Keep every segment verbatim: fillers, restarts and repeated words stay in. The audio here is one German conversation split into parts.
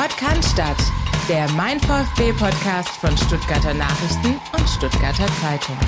Sport kann Stadt, der Mein VfB-Podcast von Stuttgarter Nachrichten und Stuttgarter Zeitung.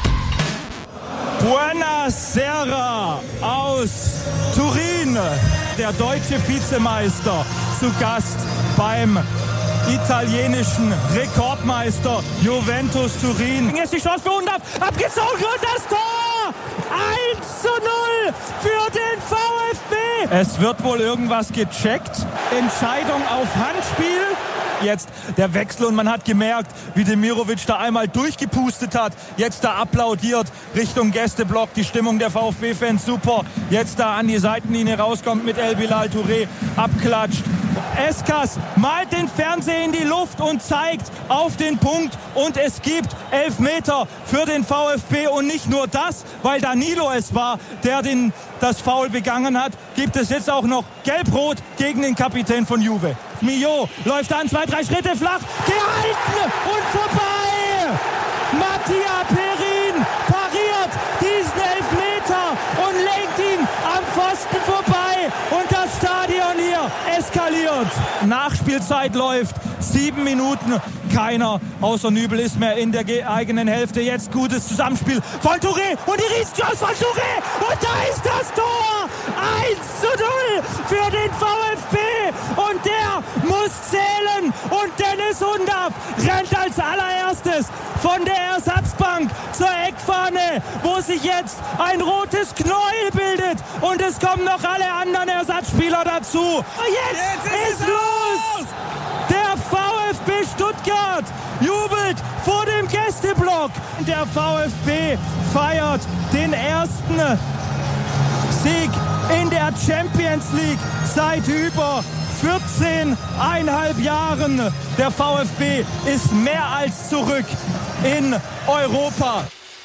Buonasera aus Turin, der deutsche Vizemeister, zu Gast beim italienischen Rekordmeister Juventus Turin. Jetzt die Chance für Undorf, abgezogen und das Tor! eins zu null für den VfB. Es wird wohl irgendwas gecheckt. Entscheidung auf Handspiel. Jetzt der Wechsel und man hat gemerkt, wie Demirovic da einmal durchgepustet hat. Jetzt da applaudiert Richtung Gästeblock. Die Stimmung der VfB-Fans super. Jetzt da an die Seitenlinie rauskommt mit El Bilal Touré. Abklatscht. Eskas malt den Fernseher in die Luft und zeigt auf den Punkt. Und es gibt Elfmeter für den VfB. Und nicht nur das, weil Danilo es war, der den, das Foul begangen hat, gibt es jetzt auch noch Gelb-Rot gegen den Kapitän von Juve. Mio läuft an, zwei, drei Schritte flach, gehalten und vorbei! Mattia Perin pariert diesen Elfmeter und lenkt ihn am Pfosten vorbei und das Stadion hier eskaliert. Nachspielzeit läuft, sieben Minuten, keiner außer Nübel ist mehr in der eigenen Hälfte. Jetzt gutes Zusammenspiel von Touré und die Riesenchance von Touré und da ist das Tor! eins zu null für den VfB und der muss zählen und Dennis Undorf rennt als allererstes von der Ersatzbank zur Eckfahne, wo sich jetzt ein rotes Knäuel bildet und es kommen noch alle anderen Ersatzspieler dazu. Jetzt, jetzt ist es los! Der VfB Stuttgart jubelt vor dem Gästeblock. Der VfB feiert den ersten Sieg in der Champions League seit über vierzehn Komma fünf Jahren. Der VfB ist mehr als zurück in Europa.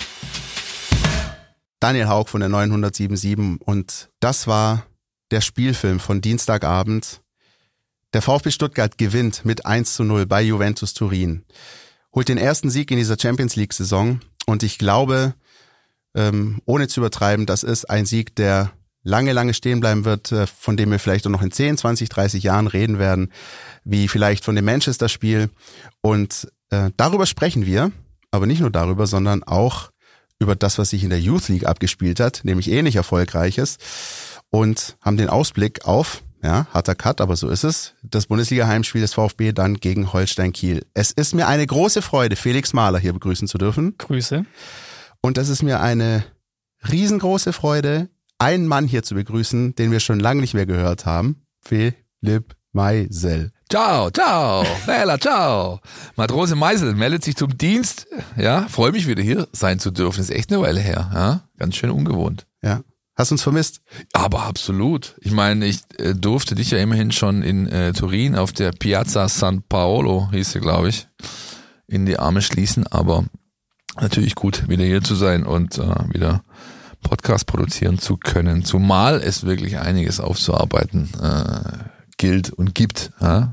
Daniel Haug von der neunhundertsiebenundsiebzig und das war der Spielfilm von Dienstagabend. Der VfB Stuttgart gewinnt mit eins zu null bei Juventus Turin, holt den ersten Sieg in dieser Champions League Saison und ich glaube, ähm, ohne zu übertreiben, das ist ein Sieg, der lange, lange stehen bleiben wird, von dem wir vielleicht auch noch in zehn, zwanzig, dreißig Jahren reden werden, wie vielleicht von dem Manchester-Spiel. Und äh, darüber sprechen wir, aber nicht nur darüber, sondern auch über das, was sich in der Youth League abgespielt hat, nämlich ähnlich Erfolgreiches, und haben den Ausblick auf, ja, harter Cut, aber so ist es, das Bundesliga-Heimspiel des VfB dann gegen Holstein Kiel. Es ist mir eine große Freude, Felix Mahler hier begrüßen zu dürfen. Grüße. Und es ist mir eine riesengroße Freude, einen Mann hier zu begrüßen, den wir schon lange nicht mehr gehört haben. Philipp Meisel. Ciao, ciao, bella, ciao. Matrose Meisel meldet sich zum Dienst. Ja, freue mich wieder hier sein zu dürfen. Ist echt eine Weile her. Ja, ganz schön ungewohnt. Ja. Hast du uns vermisst? Aber absolut. Ich meine, ich äh, durfte dich ja immerhin schon in äh, Turin auf der Piazza San Paolo, hieß sie, glaube ich, in die Arme schließen. Aber natürlich gut, wieder hier zu sein und äh, wieder Podcast produzieren zu können, zumal es wirklich einiges aufzuarbeiten äh, gilt und gibt. Ja?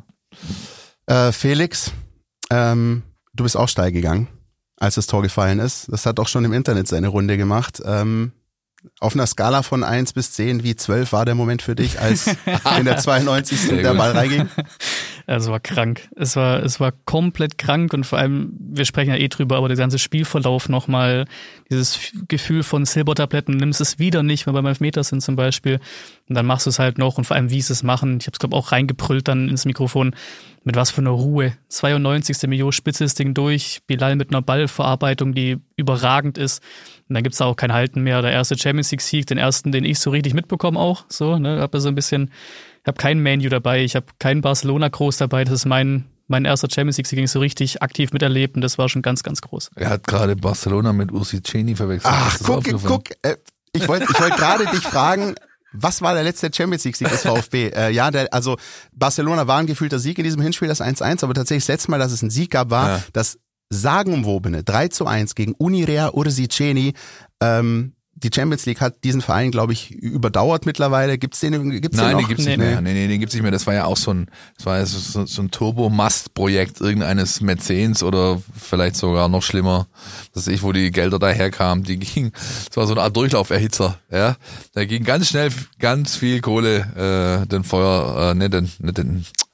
Äh, Felix, ähm, du bist auch steil gegangen, als das Tor gefallen ist. Das hat auch schon im Internet seine Runde gemacht. Ähm, auf einer Skala von eins bis zehn, wie zwölf war der Moment für dich, als in der zweiundneunzigsten der Ball reinging? Es war krank. Es war, es war komplett krank und vor allem, wir sprechen ja eh drüber, aber der ganze Spielverlauf nochmal, dieses Gefühl von Silbertabletten, nimmst es wieder nicht, wenn wir beim Elfmeter sind zum Beispiel und dann machst du es halt noch und vor allem, wie sie es machen. Ich habe es, glaube ich, auch reingebrüllt dann ins Mikrofon, mit was für einer Ruhe. zweiundneunzigste Mio spitze das Ding durch, Bilal mit einer Ballverarbeitung, die überragend ist und dann gibt's da auch kein Halten mehr. Der erste Champions League Sieg, den ersten, den ich so richtig mitbekomme auch, so, ne, habe so ein bisschen. Ich habe keinen Man U dabei, ich habe keinen Barcelona groß dabei. Das ist mein mein erster Champions League, den ich so richtig aktiv miterlebt und das war schon ganz, ganz groß. Er hat gerade Barcelona mit Ursiceni verwechselt. Ach, guck, guck, äh, ich wollte ich wollte gerade dich fragen, was war der letzte Champions League Sieg des VfB? Äh, ja, der, also Barcelona war ein gefühlter Sieg in diesem Hinspiel, das eins eins, aber tatsächlich das letzte Mal, dass es einen Sieg gab, war ja. das sagenumwobene drei zu eins gegen Unirea Ursiceni. Ähm, Die Champions League hat diesen Verein, glaube ich, überdauert mittlerweile. Gibt's den, gibt's Nein, den noch? den gibt's nee, nicht mehr. Nee, nee, den gibt's nicht mehr. Das war ja auch so ein, das war ja so, so ein Turbo-Mast-Projekt irgendeines Mäzens oder vielleicht sogar noch schlimmer, dass ich, wo die Gelder daherkamen, die ging, das war so eine Art Durchlauferhitzer, ja. Da ging ganz schnell ganz viel Kohle, äh, den Feuer, äh, nicht den, nicht den,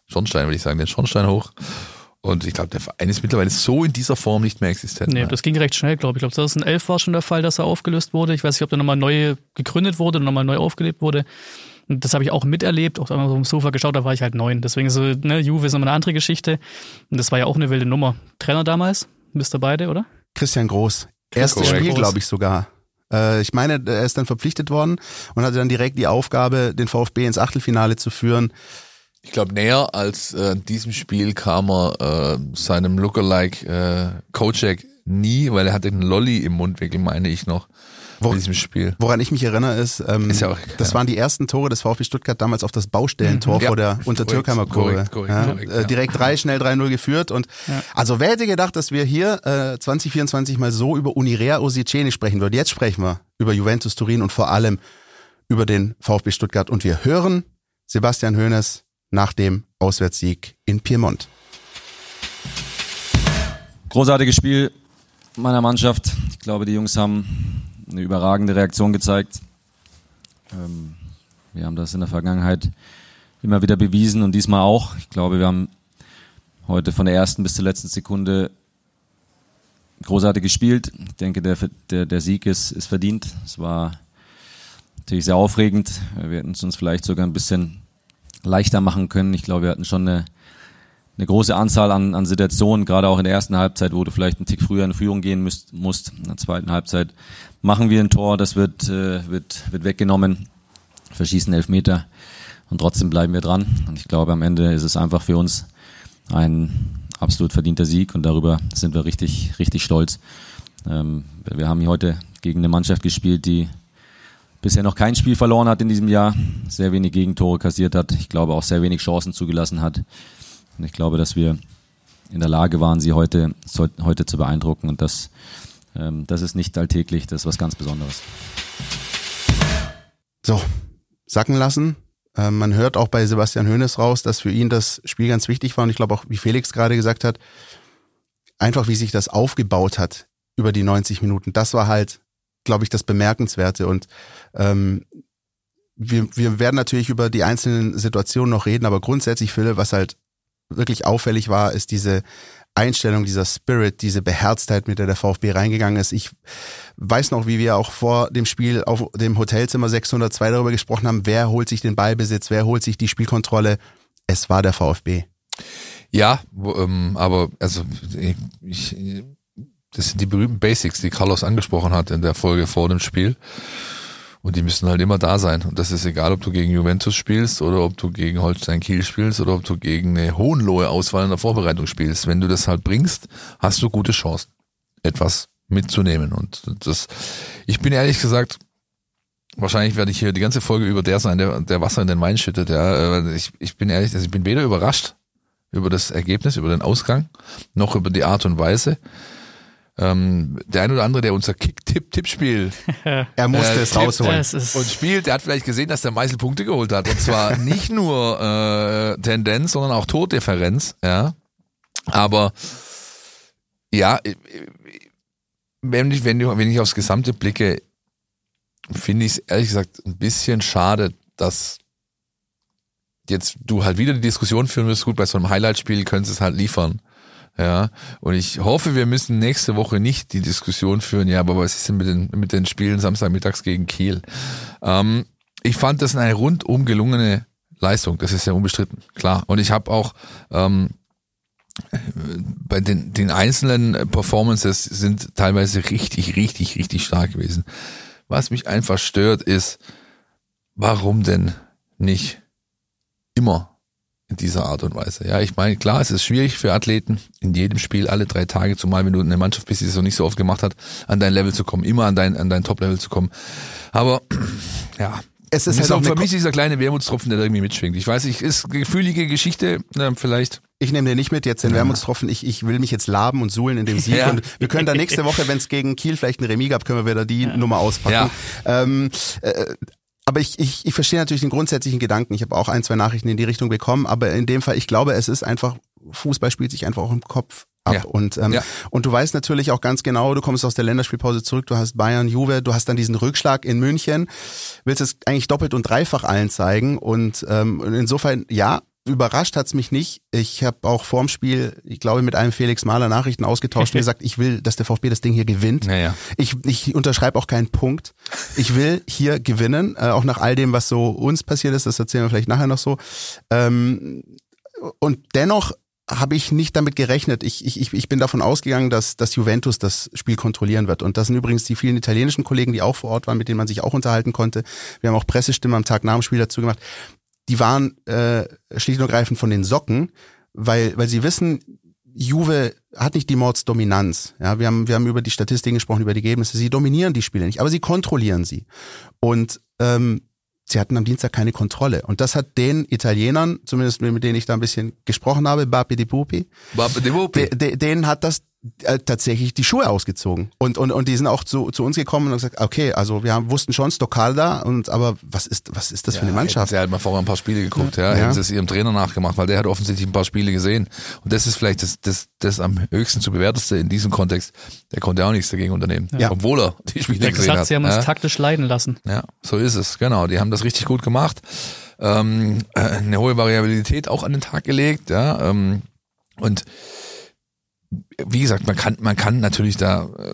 Schornstein, würde ich sagen, den Schornstein hoch. Und ich glaube, der Verein ist mittlerweile so in dieser Form nicht mehr existent. Nee, mehr. das ging recht schnell, glaube ich. Ich glaube, zweitausendelf war schon der Fall, dass er aufgelöst wurde. Ich weiß nicht, ob der nochmal neu gegründet wurde und nochmal neu aufgelebt wurde. Und das habe ich auch miterlebt, auch einmal so im Sofa geschaut, da war ich halt neun. Deswegen so, ne, Juve ist nochmal eine andere Geschichte. Und das war ja auch eine wilde Nummer. Trainer damals, wisst ihr beide, oder? Christian Groß. Erstes Correct. Spiel, glaube ich sogar. Äh, ich meine, er ist dann verpflichtet worden und hatte dann direkt die Aufgabe, den VfB ins Achtelfinale zu führen. Ich glaube, näher als äh, diesem Spiel kam er äh, seinem Lookalike äh, Kocek nie, weil er hatte einen Lolli im Mundwinkel, meine ich noch, Wo, in diesem Spiel. Woran ich mich erinnere, ist, ähm, Ist ja auch, das ja. waren die ersten Tore des VfB Stuttgart damals auf das Baustellentor Mhm. Ja. vor der Untertürkheimer Kurve. Korrekt, korrekt, ja, korrekt, äh, ja. direkt drei, schnell drei null geführt. Und Ja. also wer hätte gedacht, dass wir hier äh, zwanzig vierundzwanzig mal so über Unirea Osiceni sprechen würden. Jetzt sprechen wir über Juventus Turin und vor allem über den VfB Stuttgart. Und wir hören Sebastian Hoeneß nach dem Auswärtssieg in Piemont. Großartiges Spiel meiner Mannschaft. Ich glaube, die Jungs haben eine überragende Reaktion gezeigt. Ähm, wir haben das in der Vergangenheit immer wieder bewiesen und diesmal auch. Ich glaube, wir haben heute von der ersten bis zur letzten Sekunde großartig gespielt. Ich denke, der, der, der Sieg ist, ist verdient. Es war natürlich sehr aufregend. Wir hätten es uns vielleicht sogar ein bisschen leichter machen können. Ich glaube, wir hatten schon eine, eine große Anzahl an, an Situationen, gerade auch in der ersten Halbzeit, wo du vielleicht einen Tick früher in Führung gehen müsst, musst. In der zweiten Halbzeit machen wir ein Tor, das wird, äh, wird, wird weggenommen, verschießen Elfmeter und trotzdem bleiben wir dran. Und ich glaube, am Ende ist es einfach für uns ein absolut verdienter Sieg und darüber sind wir richtig, richtig stolz. Ähm, wir haben hier heute gegen eine Mannschaft gespielt, die bisher noch kein Spiel verloren hat in diesem Jahr, sehr wenig Gegentore kassiert hat, ich glaube auch sehr wenig Chancen zugelassen hat. Und ich glaube, dass wir in der Lage waren, sie heute, heute zu beeindrucken und das, ähm, das ist nicht alltäglich, das ist was ganz Besonderes. So, sacken lassen. Äh, man hört auch bei Sebastian Hoeneß raus, dass für ihn das Spiel ganz wichtig war und ich glaube auch, wie Felix gerade gesagt hat, einfach wie sich das aufgebaut hat über die neunzig Minuten, das war halt, glaube ich, das Bemerkenswerte und ähm, wir, wir werden natürlich über die einzelnen Situationen noch reden, aber grundsätzlich, Philipp, was halt wirklich auffällig war, ist diese Einstellung, dieser Spirit, diese Beherztheit, mit der der VfB reingegangen ist. Ich weiß noch, wie wir auch vor dem Spiel auf dem Hotelzimmer sechshundertzwei darüber gesprochen haben, wer holt sich den Ballbesitz, wer holt sich die Spielkontrolle. Es war der VfB. Ja, wo, ähm, aber also ich, das sind die berühmten Basics, die Carlos angesprochen hat in der Folge vor dem Spiel. Und die müssen halt immer da sein. Und das ist egal, ob du gegen Juventus spielst oder ob du gegen Holstein Kiel spielst oder ob du gegen eine hohenlohe Auswahl in der Vorbereitung spielst. Wenn du das halt bringst, hast du gute Chancen, etwas mitzunehmen. Und das, ich bin ehrlich gesagt, wahrscheinlich werde ich hier die ganze Folge über der sein, der, der Wasser in den Wein schüttet. Ja, ich, ich bin ehrlich, also ich bin weder überrascht über das Ergebnis, über den Ausgang, noch über die Art und Weise. Ähm, der ein oder andere, der unser Kick-Tipp-Tippspiel Er musste äh, es rausholen. Das ist und spielt, der hat vielleicht gesehen, dass der Meißel Punkte geholt hat. Und zwar nicht nur äh, Tendenz, sondern auch Tordifferenz. Ja, aber ja, wenn ich, wenn ich, wenn ich aufs Gesamte blicke, finde ich es ehrlich gesagt ein bisschen schade, dass jetzt du halt wieder die Diskussion führen wirst. Gut, bei so einem Highlight-Spiel könntest du es halt liefern. Ja, und ich hoffe, wir müssen nächste Woche nicht die Diskussion führen, ja, aber was ist denn mit den, mit den Spielen Samstagmittags gegen Kiel? Ähm, ich fand das eine rundum gelungene Leistung, das ist ja unbestritten, klar. Und ich habe auch ähm, bei den, den einzelnen Performances sind teilweise richtig, richtig, richtig stark gewesen. Was mich einfach stört ist, warum denn nicht immer in dieser Art und Weise. Ja, ich meine, klar, es ist schwierig für Athleten, in jedem Spiel alle drei Tage, zumal wenn du eine Mannschaft bist, die es noch nicht so oft gemacht hat, an dein Level zu kommen, immer an dein, an dein Top-Level zu kommen. Aber, ja. Es ist, ist halt auch auch für eine mich dieser kleine Wermutstropfen, der da irgendwie mitschwingt. Ich weiß nicht, ist gefühlige Geschichte, äh, vielleicht. Ich nehme den nicht mit, jetzt den Wermutstropfen. Ich, ich will mich jetzt laben und suhlen in dem Sieg. Ja. Und wir können da nächste Woche, wenn es gegen Kiel vielleicht ein Remis gab, können wir wieder die Ja. Nummer auspacken. Ja. Ähm, äh, aber ich, ich, ich verstehe natürlich den grundsätzlichen Gedanken. Ich habe auch ein, zwei Nachrichten in die Richtung bekommen. Aber in dem Fall, ich glaube, es ist einfach, Fußball spielt sich einfach auch im Kopf ab. Ja. Und, ähm, Ja. und du weißt natürlich auch ganz genau, du kommst aus der Länderspielpause zurück, du hast Bayern, Juve, du hast dann diesen Rückschlag in München, willst es eigentlich doppelt und dreifach allen zeigen. Und ähm, insofern, ja, überrascht hat's mich nicht. Ich habe auch vorm Spiel, ich glaube, mit einem Felix Mahler Nachrichten ausgetauscht und gesagt, ich will, dass der VfB das Ding hier gewinnt. Naja. Ich, ich unterschreibe auch keinen Punkt. Ich will hier gewinnen, äh, auch nach all dem, was so uns passiert ist. Das erzählen wir vielleicht nachher noch so. Ähm, und dennoch habe ich nicht damit gerechnet. Ich, ich, ich bin davon ausgegangen, dass, dass Juventus das Spiel kontrollieren wird. Und das sind übrigens die vielen italienischen Kollegen, die auch vor Ort waren, mit denen man sich auch unterhalten konnte. Wir haben auch Pressestimme am Tag nach dem Spiel dazu gemacht. Die waren äh, schlicht und ergreifend von den Socken, weil weil sie wissen, Juve hat nicht die Mordsdominanz. Ja, wir haben wir haben über die Statistiken gesprochen, über die Ergebnisse. Sie dominieren die Spiele nicht, aber sie kontrollieren sie. Und ähm, sie hatten am Dienstag keine Kontrolle. Und das hat den Italienern, zumindest mit denen ich da ein bisschen gesprochen habe, Bapi di Pupi, Bapi di Pupi. de, de, denen hat das äh, tatsächlich die Schuhe ausgezogen. Und und und die sind auch zu zu uns gekommen und haben gesagt, okay, also wir haben, wussten schon Stoccarda, und aber was ist was ist das Ja, für eine Mannschaft? Sie halt mal vorher ein paar Spiele geguckt, ja, Ja. hätten sie es ihrem Trainer nachgemacht, weil der hat offensichtlich ein paar Spiele gesehen. Und das ist vielleicht das, das, das am höchsten zu bewerteste in diesem Kontext. Der konnte auch nichts dagegen unternehmen, Ja. obwohl er die Spiele Der gesehen gesagt, hat. sie haben uns ja. taktisch leiden lassen. Ja, so ist es, genau. Die haben das richtig gut gemacht. Ähm, äh, eine hohe Variabilität auch an den Tag gelegt, ja. Ähm, und wie gesagt, man kann, man kann natürlich da äh,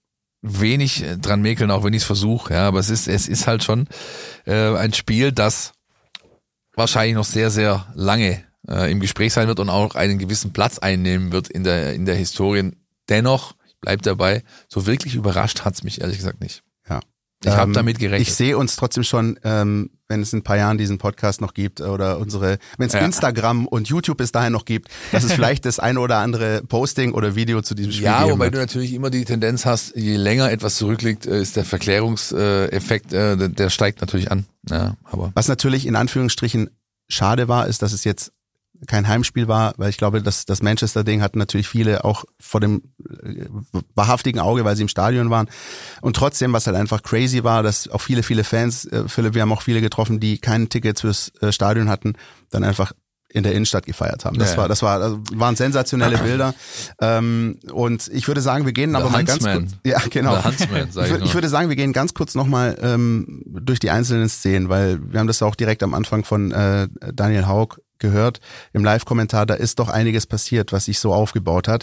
wenig dran mäkeln, auch wenn ich es versuche, ja. Aber es ist, es ist halt schon äh, ein Spiel, das wahrscheinlich noch sehr, sehr lange äh, im Gespräch sein wird und auch einen gewissen Platz einnehmen wird in der in der Historie. Dennoch, ich bleib dabei, so wirklich überrascht hat's mich ehrlich gesagt nicht. Ja. Ich habe Ähm, damit gerechnet. Ich sehe uns trotzdem schon, ähm, wenn es in ein paar Jahren diesen Podcast noch gibt oder unsere, wenn es Ja. Instagram und YouTube bis dahin noch gibt, dass es vielleicht das eine oder andere Posting oder Video zu diesem Spiel Ja, geben wobei wird. du natürlich immer die Tendenz hast, je länger etwas zurückliegt, äh, ist der Verklärungseffekt, äh, der, der steigt natürlich an. Ja, aber Was natürlich in Anführungsstrichen schade war, ist, dass es jetzt kein Heimspiel war, weil ich glaube, dass das Manchester-Ding hatten natürlich viele auch vor dem äh, wahrhaftigen Auge, weil sie im Stadion waren. Und trotzdem, was halt einfach crazy war, dass auch viele, viele Fans, äh, Philipp, wir haben auch viele getroffen, die kein Ticket fürs äh, Stadion hatten, dann einfach in der Innenstadt gefeiert haben. Das Ja, war, ja. das war, also waren sensationelle Bilder. Ähm, und ich würde sagen, wir gehen Der aber mal ganz Huntsman. kurz. Ja, genau. Der Huntsman, sag ich, ich würd- nur. ich würde sagen, wir gehen ganz kurz nochmal ähm, durch die einzelnen Szenen, weil wir haben das auch direkt am Anfang von äh, Daniel Haug gehört im Live-Kommentar. Da ist doch einiges passiert, was sich so aufgebaut hat.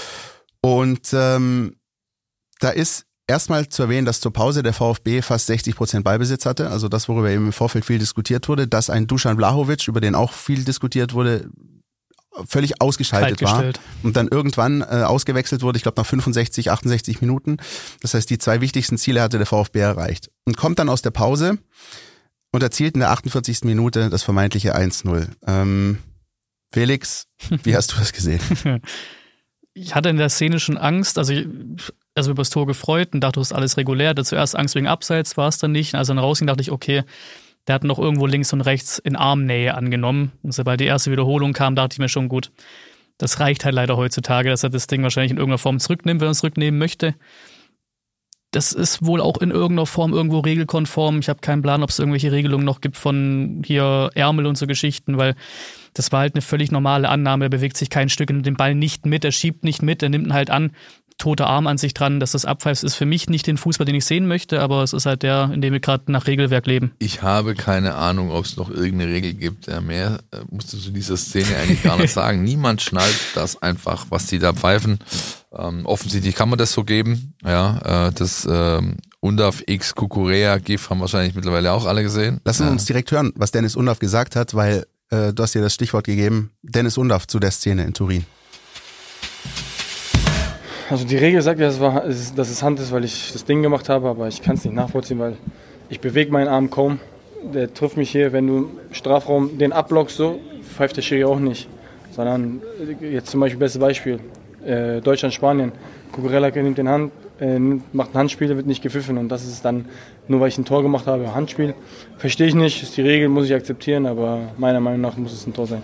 Und ähm, da ist erstmal zu erwähnen, dass zur Pause der VfB fast sechzig Prozent Ballbesitz hatte. Also das, worüber eben im Vorfeld viel diskutiert wurde, dass ein Dusan Vlahovic, über den auch viel diskutiert wurde, völlig ausgeschaltet war Kaltgestellt. und dann irgendwann äh, ausgewechselt wurde, ich glaube nach fünfundsechzig, achtundsechzig Minuten. Das heißt, die zwei wichtigsten Ziele hatte der VfB erreicht. Und kommt dann aus der Pause und erzielt in der achtundvierzigsten Minute das vermeintliche eins null. Ähm, Felix, wie hast du das gesehen? Ich hatte in der Szene schon Angst, also ich, also über das Tor gefreut und dachte, das ist alles regulär. Hatte zuerst Angst wegen Abseits, war es dann nicht. Als er dann rausging, dachte ich, okay, der hat noch irgendwo links und rechts in Armnähe angenommen. Und sobald die erste Wiederholung kam, dachte ich mir schon, gut, das reicht halt leider heutzutage, dass er das Ding wahrscheinlich in irgendeiner Form zurücknimmt, wenn er es zurücknehmen möchte. Das ist wohl auch in irgendeiner Form irgendwo regelkonform. Ich habe keinen Plan, ob es irgendwelche Regelungen noch gibt von hier Ärmel und so Geschichten, weil das war halt eine völlig normale Annahme. Er bewegt sich kein Stück, er nimmt den Ball nicht mit, er schiebt nicht mit, er nimmt ihn halt an. Toter Arm an sich dran, dass das abpfeift, ist für mich nicht den Fußball, den ich sehen möchte, aber es ist halt der, in dem wir gerade nach Regelwerk leben. ich habe keine Ahnung, ob es noch irgendeine Regel gibt. Ja, mehr äh, musst du zu dieser Szene eigentlich gar nicht sagen. Niemand schnallt das einfach, was die da pfeifen. Ähm, offensichtlich kann man das so geben. Ja, äh, das ähm, Undav X Kukurea GIF haben wahrscheinlich mittlerweile auch alle gesehen. Lassen wir ja. uns direkt hören, was Dennis Undav gesagt hat, weil äh, du hast dir das Stichwort gegeben. Dennis Undav zu der Szene in Turin. Also die Regel sagt ja, dass es, war, dass es Hand ist, weil ich das Ding gemacht habe, aber ich kann es nicht nachvollziehen, weil ich bewege meinen Arm kaum. Der trifft mich hier, wenn du im Strafraum den abblockst, so pfeift der Schiri auch nicht. Sondern jetzt zum Beispiel, bestes Beispiel, äh, Deutschland, Spanien. Cucurella nimmt den Hand, äh, macht ein Handspiel, wird nicht gepfiffen und das ist dann, nur weil ich ein Tor gemacht habe, Handspiel. Verstehe ich nicht, ist die Regel, muss ich akzeptieren, aber meiner Meinung nach muss es ein Tor sein.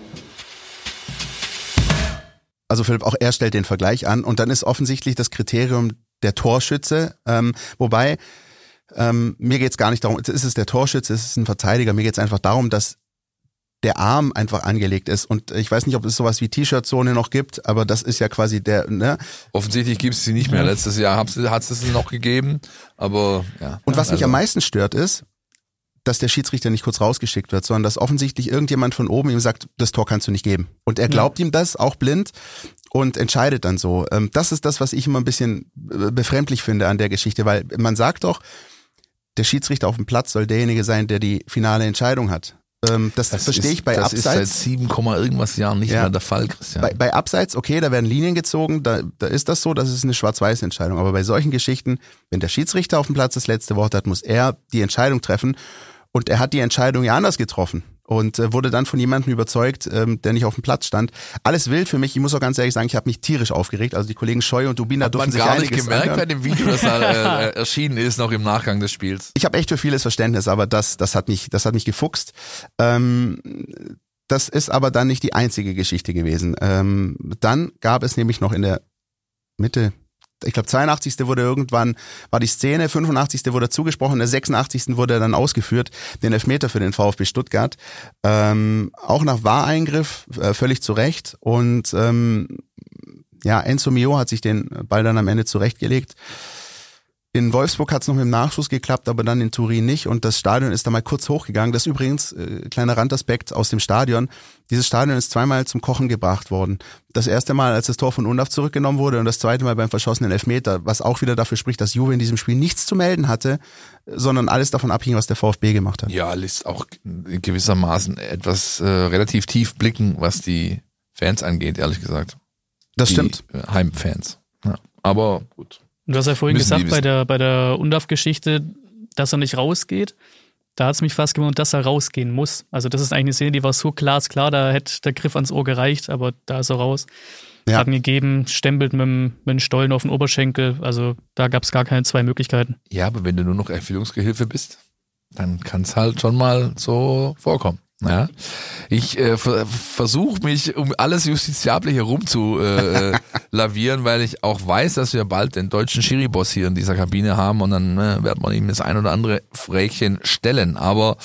Also Philipp, auch er stellt den Vergleich an und dann ist offensichtlich das Kriterium der Torschütze, ähm, wobei ähm, mir geht's gar nicht darum, ist es der Torschütze, ist es ein Verteidiger, mir geht's einfach darum, dass der Arm einfach angelegt ist und ich weiß nicht, ob es sowas wie T-Shirt-Zone noch gibt, aber das ist ja quasi der, ne? Offensichtlich gibt es sie nicht mehr. Letztes Jahr hat es es noch gegeben, aber ja. Und was mich also, am meisten stört ist, dass der Schiedsrichter nicht kurz rausgeschickt wird, sondern dass offensichtlich irgendjemand von oben ihm sagt, das Tor kannst du nicht geben. Und er glaubt ja. ihm das, auch blind, und entscheidet dann so. Das ist das, was ich immer ein bisschen befremdlich finde an der Geschichte, weil man sagt doch, der Schiedsrichter auf dem Platz soll derjenige sein, der die finale Entscheidung hat. Das, das verstehe ich bei das Abseits. Das ist seit sieben, irgendwas Jahren nicht ja. mehr der Fall, Christian. Bei, bei Abseits, okay, da werden Linien gezogen, da, da ist das so, das ist eine Schwarz-Weiß-Entscheidung. Aber bei solchen Geschichten, wenn der Schiedsrichter auf dem Platz das letzte Wort hat, muss er die Entscheidung treffen. Und er hat die Entscheidung ja anders getroffen und äh, wurde dann von jemandem überzeugt, ähm, der nicht auf dem Platz stand. Alles wild für mich. Ich muss auch ganz ehrlich sagen, ich habe mich tierisch aufgeregt. Also die Kollegen Scheu und Dubina durften sich einiges anhören. Hat man gar nicht gemerkt anhören. bei dem Video, das da äh, erschienen ist, noch im Nachgang des Spiels. Ich habe echt für vieles Verständnis, aber das, das hat mich, das hat mich gefuchst. Ähm, das ist aber dann nicht die einzige Geschichte gewesen. Ähm, dann gab es nämlich noch in der Mitte, ich glaube zweiundachtzigsten wurde irgendwann, war die Szene, fünfundachtzigsten wurde zugesprochen, in der sechsundachtzigsten wurde er dann ausgeführt, den Elfmeter für den VfB Stuttgart. Ähm, auch nach V A R-Eingriff, äh, völlig zu Recht. Und ähm, ja, Enzo Mio hat sich den Ball dann am Ende zurechtgelegt. In Wolfsburg hat es noch mit dem Nachschuss geklappt, aber dann in Turin nicht, und das Stadion ist da mal kurz hochgegangen. Das ist übrigens, äh, kleiner Randaspekt aus dem Stadion, dieses Stadion ist zweimal zum Kochen gebracht worden. Das erste Mal, als das Tor von Undav zurückgenommen wurde, und das zweite Mal beim verschossenen Elfmeter, was auch wieder dafür spricht, dass Juve in diesem Spiel nichts zu melden hatte, sondern alles davon abhing, was der VfB gemacht hat. Ja, lässt auch gewissermaßen etwas äh, relativ tief blicken, was die Fans angeht, ehrlich gesagt. Das die stimmt. Heimfans. Ja, aber gut. Du hast ja vorhin Müssen gesagt, bei der, bei der Undav-Geschichte, dass er nicht rausgeht. Da hat es mich fast gewundert, dass er rausgehen muss. Also das ist eigentlich eine Szene, die war so glasklar, da hätte der Griff ans Ohr gereicht, aber da ist er raus. Ja. Hat ihn gegeben, stempelt mit dem, mit dem Stollen auf den Oberschenkel. Also da gab es gar keine zwei Möglichkeiten. Ja, aber wenn du nur noch Erfüllungsgehilfe bist, dann kann es halt schon mal so vorkommen. Ja, ich äh, versuche mich um alles Justiziable hier rum zu äh, lavieren, weil ich auch weiß, dass wir bald den deutschen Schiri-Boss hier in dieser Kabine haben, und dann äh, wird man ihm das ein oder andere Fräkchen stellen. Aber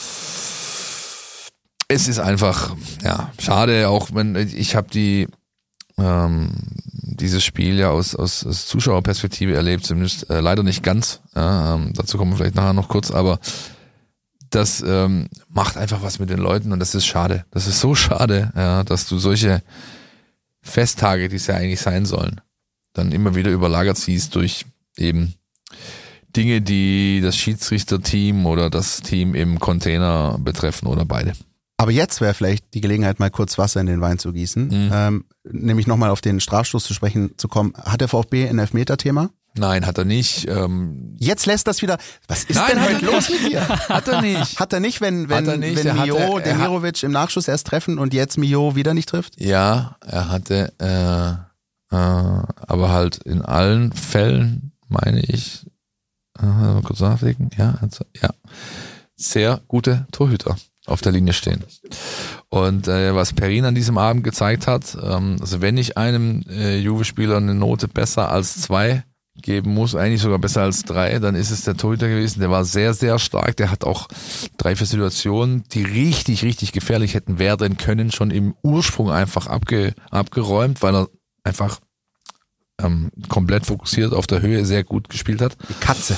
es ist einfach, ja, schade, auch wenn ich habe die ähm, dieses Spiel ja aus, aus, aus Zuschauerperspektive erlebt, zumindest äh, leider nicht ganz. Ja, ähm, dazu kommen wir vielleicht nachher noch kurz, aber das ähm, macht einfach was mit den Leuten, und das ist schade. Das ist so schade, ja, dass du solche Festtage, die es ja eigentlich sein sollen, dann immer wieder überlagert siehst durch eben Dinge, die das Schiedsrichterteam oder das Team im Container betreffen oder beide. Aber jetzt wäre vielleicht die Gelegenheit, mal kurz Wasser in den Wein zu gießen. Mhm. Ähm, nämlich nochmal auf den Strafstoß zu sprechen zu kommen. Hat der VfB ein Elfmeter-Thema? Nein, hat er nicht. Ähm Jetzt lässt das wieder. Was ist Nein, denn heute los mit dir? Hat er nicht. Hat er nicht, wenn, wenn, er nicht. wenn Mio hatte, Demirovic im Nachschuss erst treffen und jetzt Mio wieder nicht trifft? Ja, er hatte, äh, äh, aber halt in allen Fällen, meine ich, äh, mal kurz nachdenken, ja, also, ja, sehr gute Torhüter auf der Linie stehen. Und äh, was Perin an diesem Abend gezeigt hat, ähm, also wenn ich einem äh, Juve-Spieler eine Note besser als zwei geben muss, eigentlich sogar besser als drei, dann ist es der Torhüter gewesen. Der war sehr, sehr stark. Der hat auch drei, vier Situationen, die richtig, richtig gefährlich hätten werden können, schon im Ursprung einfach abge, abgeräumt, weil er einfach ähm, komplett fokussiert auf der Höhe sehr gut gespielt hat. Die Katze.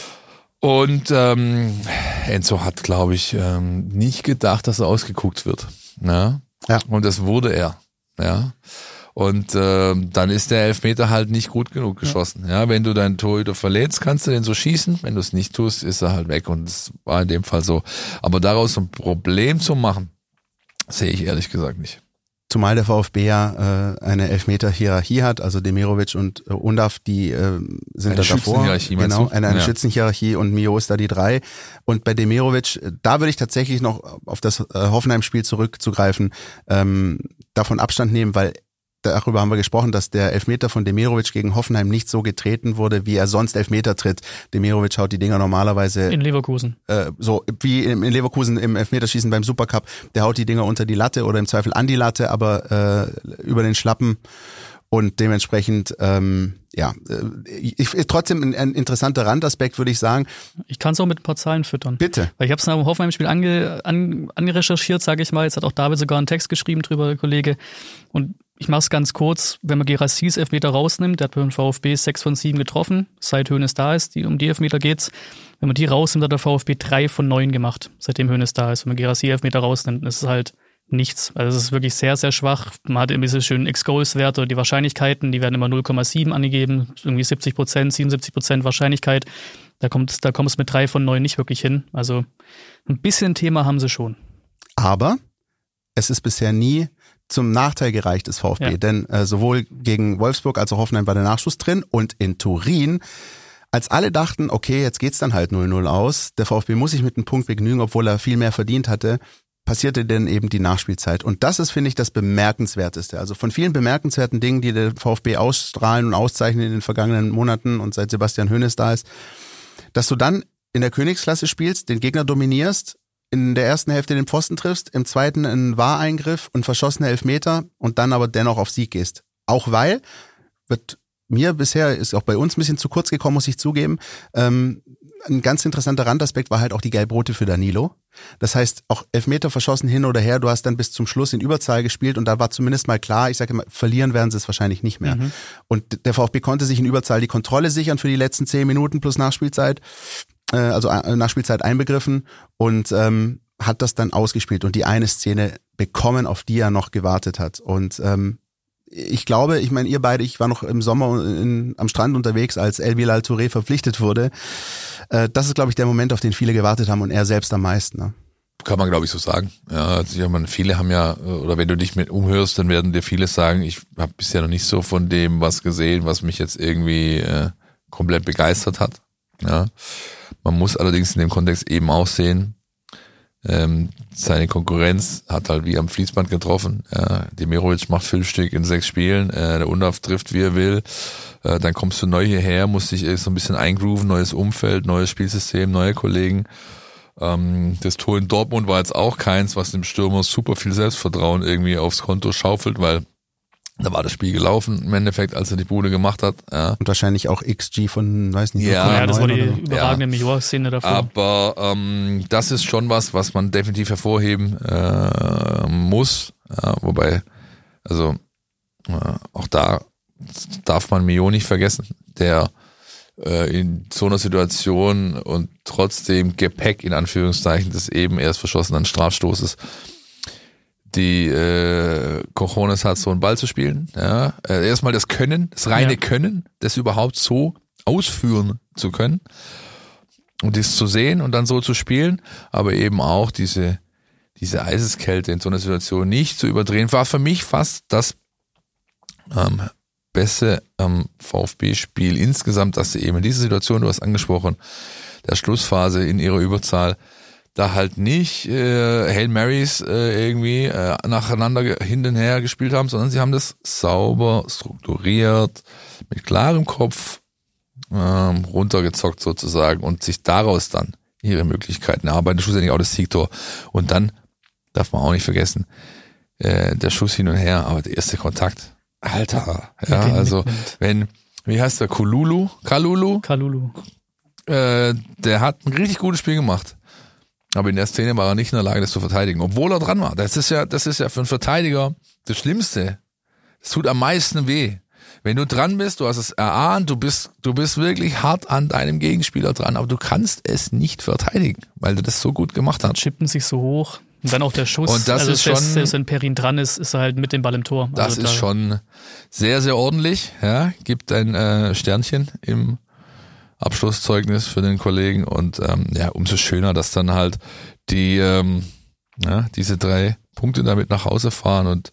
Und ähm, Enzo hat, glaube ich, ähm, nicht gedacht, dass er ausgeguckt wird. Ja? Ja. Und das wurde er. Ja. Und äh, dann ist der Elfmeter halt nicht gut genug geschossen. Ja, wenn du deinen Torhüter verletzt, kannst du den so schießen. Wenn du es nicht tust, ist er halt weg. Und das war in dem Fall so. Aber daraus ein Problem zu machen, sehe ich ehrlich gesagt nicht. Zumal der VfB ja äh, eine Elfmeter-Hierarchie hat, also Demirovic und äh, Undav, die äh, sind eine da davor. Genau, eine, eine ja. Schützenhierarchie, und Mio ist da die drei. Und bei Demirovic, da würde ich tatsächlich noch auf das äh, Hoffenheim-Spiel zurückzugreifen, ähm, davon Abstand nehmen, weil darüber haben wir gesprochen, dass der Elfmeter von Demirovic gegen Hoffenheim nicht so getreten wurde, wie er sonst Elfmeter tritt. Demirovic haut die Dinger normalerweise in Leverkusen. Äh, so wie in Leverkusen im Elfmeterschießen beim Supercup. Der haut die Dinger unter die Latte oder im Zweifel an die Latte, aber äh, über den Schlappen. Und dementsprechend, ähm, ja, ich, ich, trotzdem ein, ein interessanter Randaspekt, würde ich sagen. Ich kann es auch mit ein paar Zahlen füttern. Bitte. Weil ich habe es nach dem Hoffenheim-Spiel ange, an, angerecherchiert, sage ich mal. Jetzt hat auch David sogar einen Text geschrieben drüber, der Kollege. Und ich mache es ganz kurz, wenn man Guirassys Elfmeter rausnimmt, der hat beim VfB sechs von sieben getroffen, seit Hoeneß da ist, die, um die Elfmeter geht's. Wenn man die rausnimmt, hat der VfB drei von neun gemacht, seitdem Hoeneß da ist. Wenn man Guirassy Elfmeter rausnimmt, ist es halt nichts. Also es ist wirklich sehr, sehr schwach. Man hat irgendwie diese schönen Ex-Goals-Werte, die Wahrscheinlichkeiten, die werden immer null Komma sieben angegeben, irgendwie siebzig Prozent, siebenundsiebzig Prozent Wahrscheinlichkeit. Da kommt, da kommt es mit drei von neun nicht wirklich hin. Also ein bisschen Thema haben sie schon. Aber es ist bisher nie zum Nachteil gereicht des VfB, ja. denn äh, sowohl gegen Wolfsburg als auch Hoffenheim war der Nachschuss drin und in Turin, als alle dachten, okay, jetzt geht's dann halt null null aus, der VfB muss sich mit einem Punkt begnügen, obwohl er viel mehr verdient hatte, passierte denn eben die Nachspielzeit. Und das ist, finde ich, das Bemerkenswerteste. Also von vielen bemerkenswerten Dingen, die der VfB ausstrahlen und auszeichnen in den vergangenen Monaten und seit Sebastian Hoeneß da ist, dass du dann in der Königsklasse spielst, den Gegner dominierst, in der ersten Hälfte den Pfosten triffst, im zweiten einen V A R-Eingriff und verschossene Elfmeter und dann aber dennoch auf Sieg gehst. Auch weil, wird mir bisher, ist auch bei uns ein bisschen zu kurz gekommen, muss ich zugeben, ähm, ein ganz interessanter Randaspekt war halt auch die Gelb-Rote für Danilo. Das heißt, auch Elfmeter verschossen hin oder her, du hast dann bis zum Schluss in Überzahl gespielt und da war zumindest mal klar, ich sage immer, verlieren werden sie es wahrscheinlich nicht mehr. Mhm. Und der VfB konnte sich in Überzahl die Kontrolle sichern für die letzten zehn Minuten plus Nachspielzeit, äh, also Nachspielzeit einbegriffen und ähm, hat das dann ausgespielt und die eine Szene bekommen, auf die er noch gewartet hat. Und ähm, ich glaube, ich meine, ihr beide, ich war noch im Sommer in, am Strand unterwegs, als El Bilal Touré verpflichtet wurde. Äh, das ist, glaube ich, der Moment, auf den viele gewartet haben und er selbst am meisten. Ne? Kann man, glaube ich, so sagen. Ja, also ich meine, viele haben ja, oder wenn du dich mit umhörst, dann werden dir viele sagen, ich habe bisher noch nicht so von dem was gesehen, was mich jetzt irgendwie äh, komplett begeistert hat. Ja, man muss allerdings in dem Kontext eben auch sehen, Ähm, seine Konkurrenz hat halt wie am Fließband getroffen. Ja, Demirovic macht fünf Stück in sechs Spielen, äh, der Undav trifft wie er will. Äh, dann kommst du neu hierher, musst dich so ein bisschen eingrooven, neues Umfeld, neues Spielsystem, neue Kollegen. Ähm, das Tor in Dortmund war jetzt auch keins, was dem Stürmer super viel Selbstvertrauen irgendwie aufs Konto schaufelt, weil da war das Spiel gelaufen im Endeffekt, als er die Bude gemacht hat. Ja. Und wahrscheinlich auch X G von, weiß nicht, ja, ja das war die überragende ja. Major-Szene davor. Aber ähm, das ist schon was, was man definitiv hervorheben äh, muss. Ja, wobei, also äh, auch da darf man Mio nicht vergessen, der äh, in so einer Situation und trotzdem Gepäck in Anführungszeichen des eben erst verschossenen Strafstoßes die äh, Cojones hat, so einen Ball zu spielen. Ja. Äh, erstmal das Können, das reine ja. Können, das überhaupt so ausführen zu können und das zu sehen und dann so zu spielen, aber eben auch diese diese Eiseskälte in so einer Situation nicht zu überdrehen, war für mich fast das ähm, beste ähm, VfB-Spiel insgesamt, dass sie eben in dieser Situation, du hast angesprochen, der Schlussphase in ihrer Überzahl, da halt nicht äh, Hail Marys äh, irgendwie äh, nacheinander hintenher gespielt haben, sondern sie haben das sauber, strukturiert, mit klarem Kopf ähm, runtergezockt sozusagen und sich daraus dann ihre Möglichkeiten erarbeiten, schlussendlich auch das Siegtor. Und dann darf man auch nicht vergessen, äh, der Schuss hin und her, aber der erste Kontakt, Alter, ja, also wenn, wie heißt der, Kululu? Kalulu? Kalulu. Äh, der hat ein richtig gutes Spiel gemacht. Aber in der Szene war er nicht in der Lage, das zu verteidigen, obwohl er dran war. Das ist ja, das ist ja für einen Verteidiger das Schlimmste. Es tut am meisten weh. Wenn du dran bist, du hast es erahnt, du bist, du bist wirklich hart an deinem Gegenspieler dran, aber du kannst es nicht verteidigen, weil du das so gut gemacht hast. Chippen sich so hoch. Und dann auch der Schuss. Und das also ist schon, selbst wenn Perin dran ist, ist er halt mit dem Ball im Tor. Das also ist da schon sehr, sehr ordentlich. Ja, gibt ein äh, Sternchen im Abschlusszeugnis für den Kollegen und ähm, ja, umso schöner, dass dann halt die ähm, ja, diese drei Punkte damit nach Hause fahren und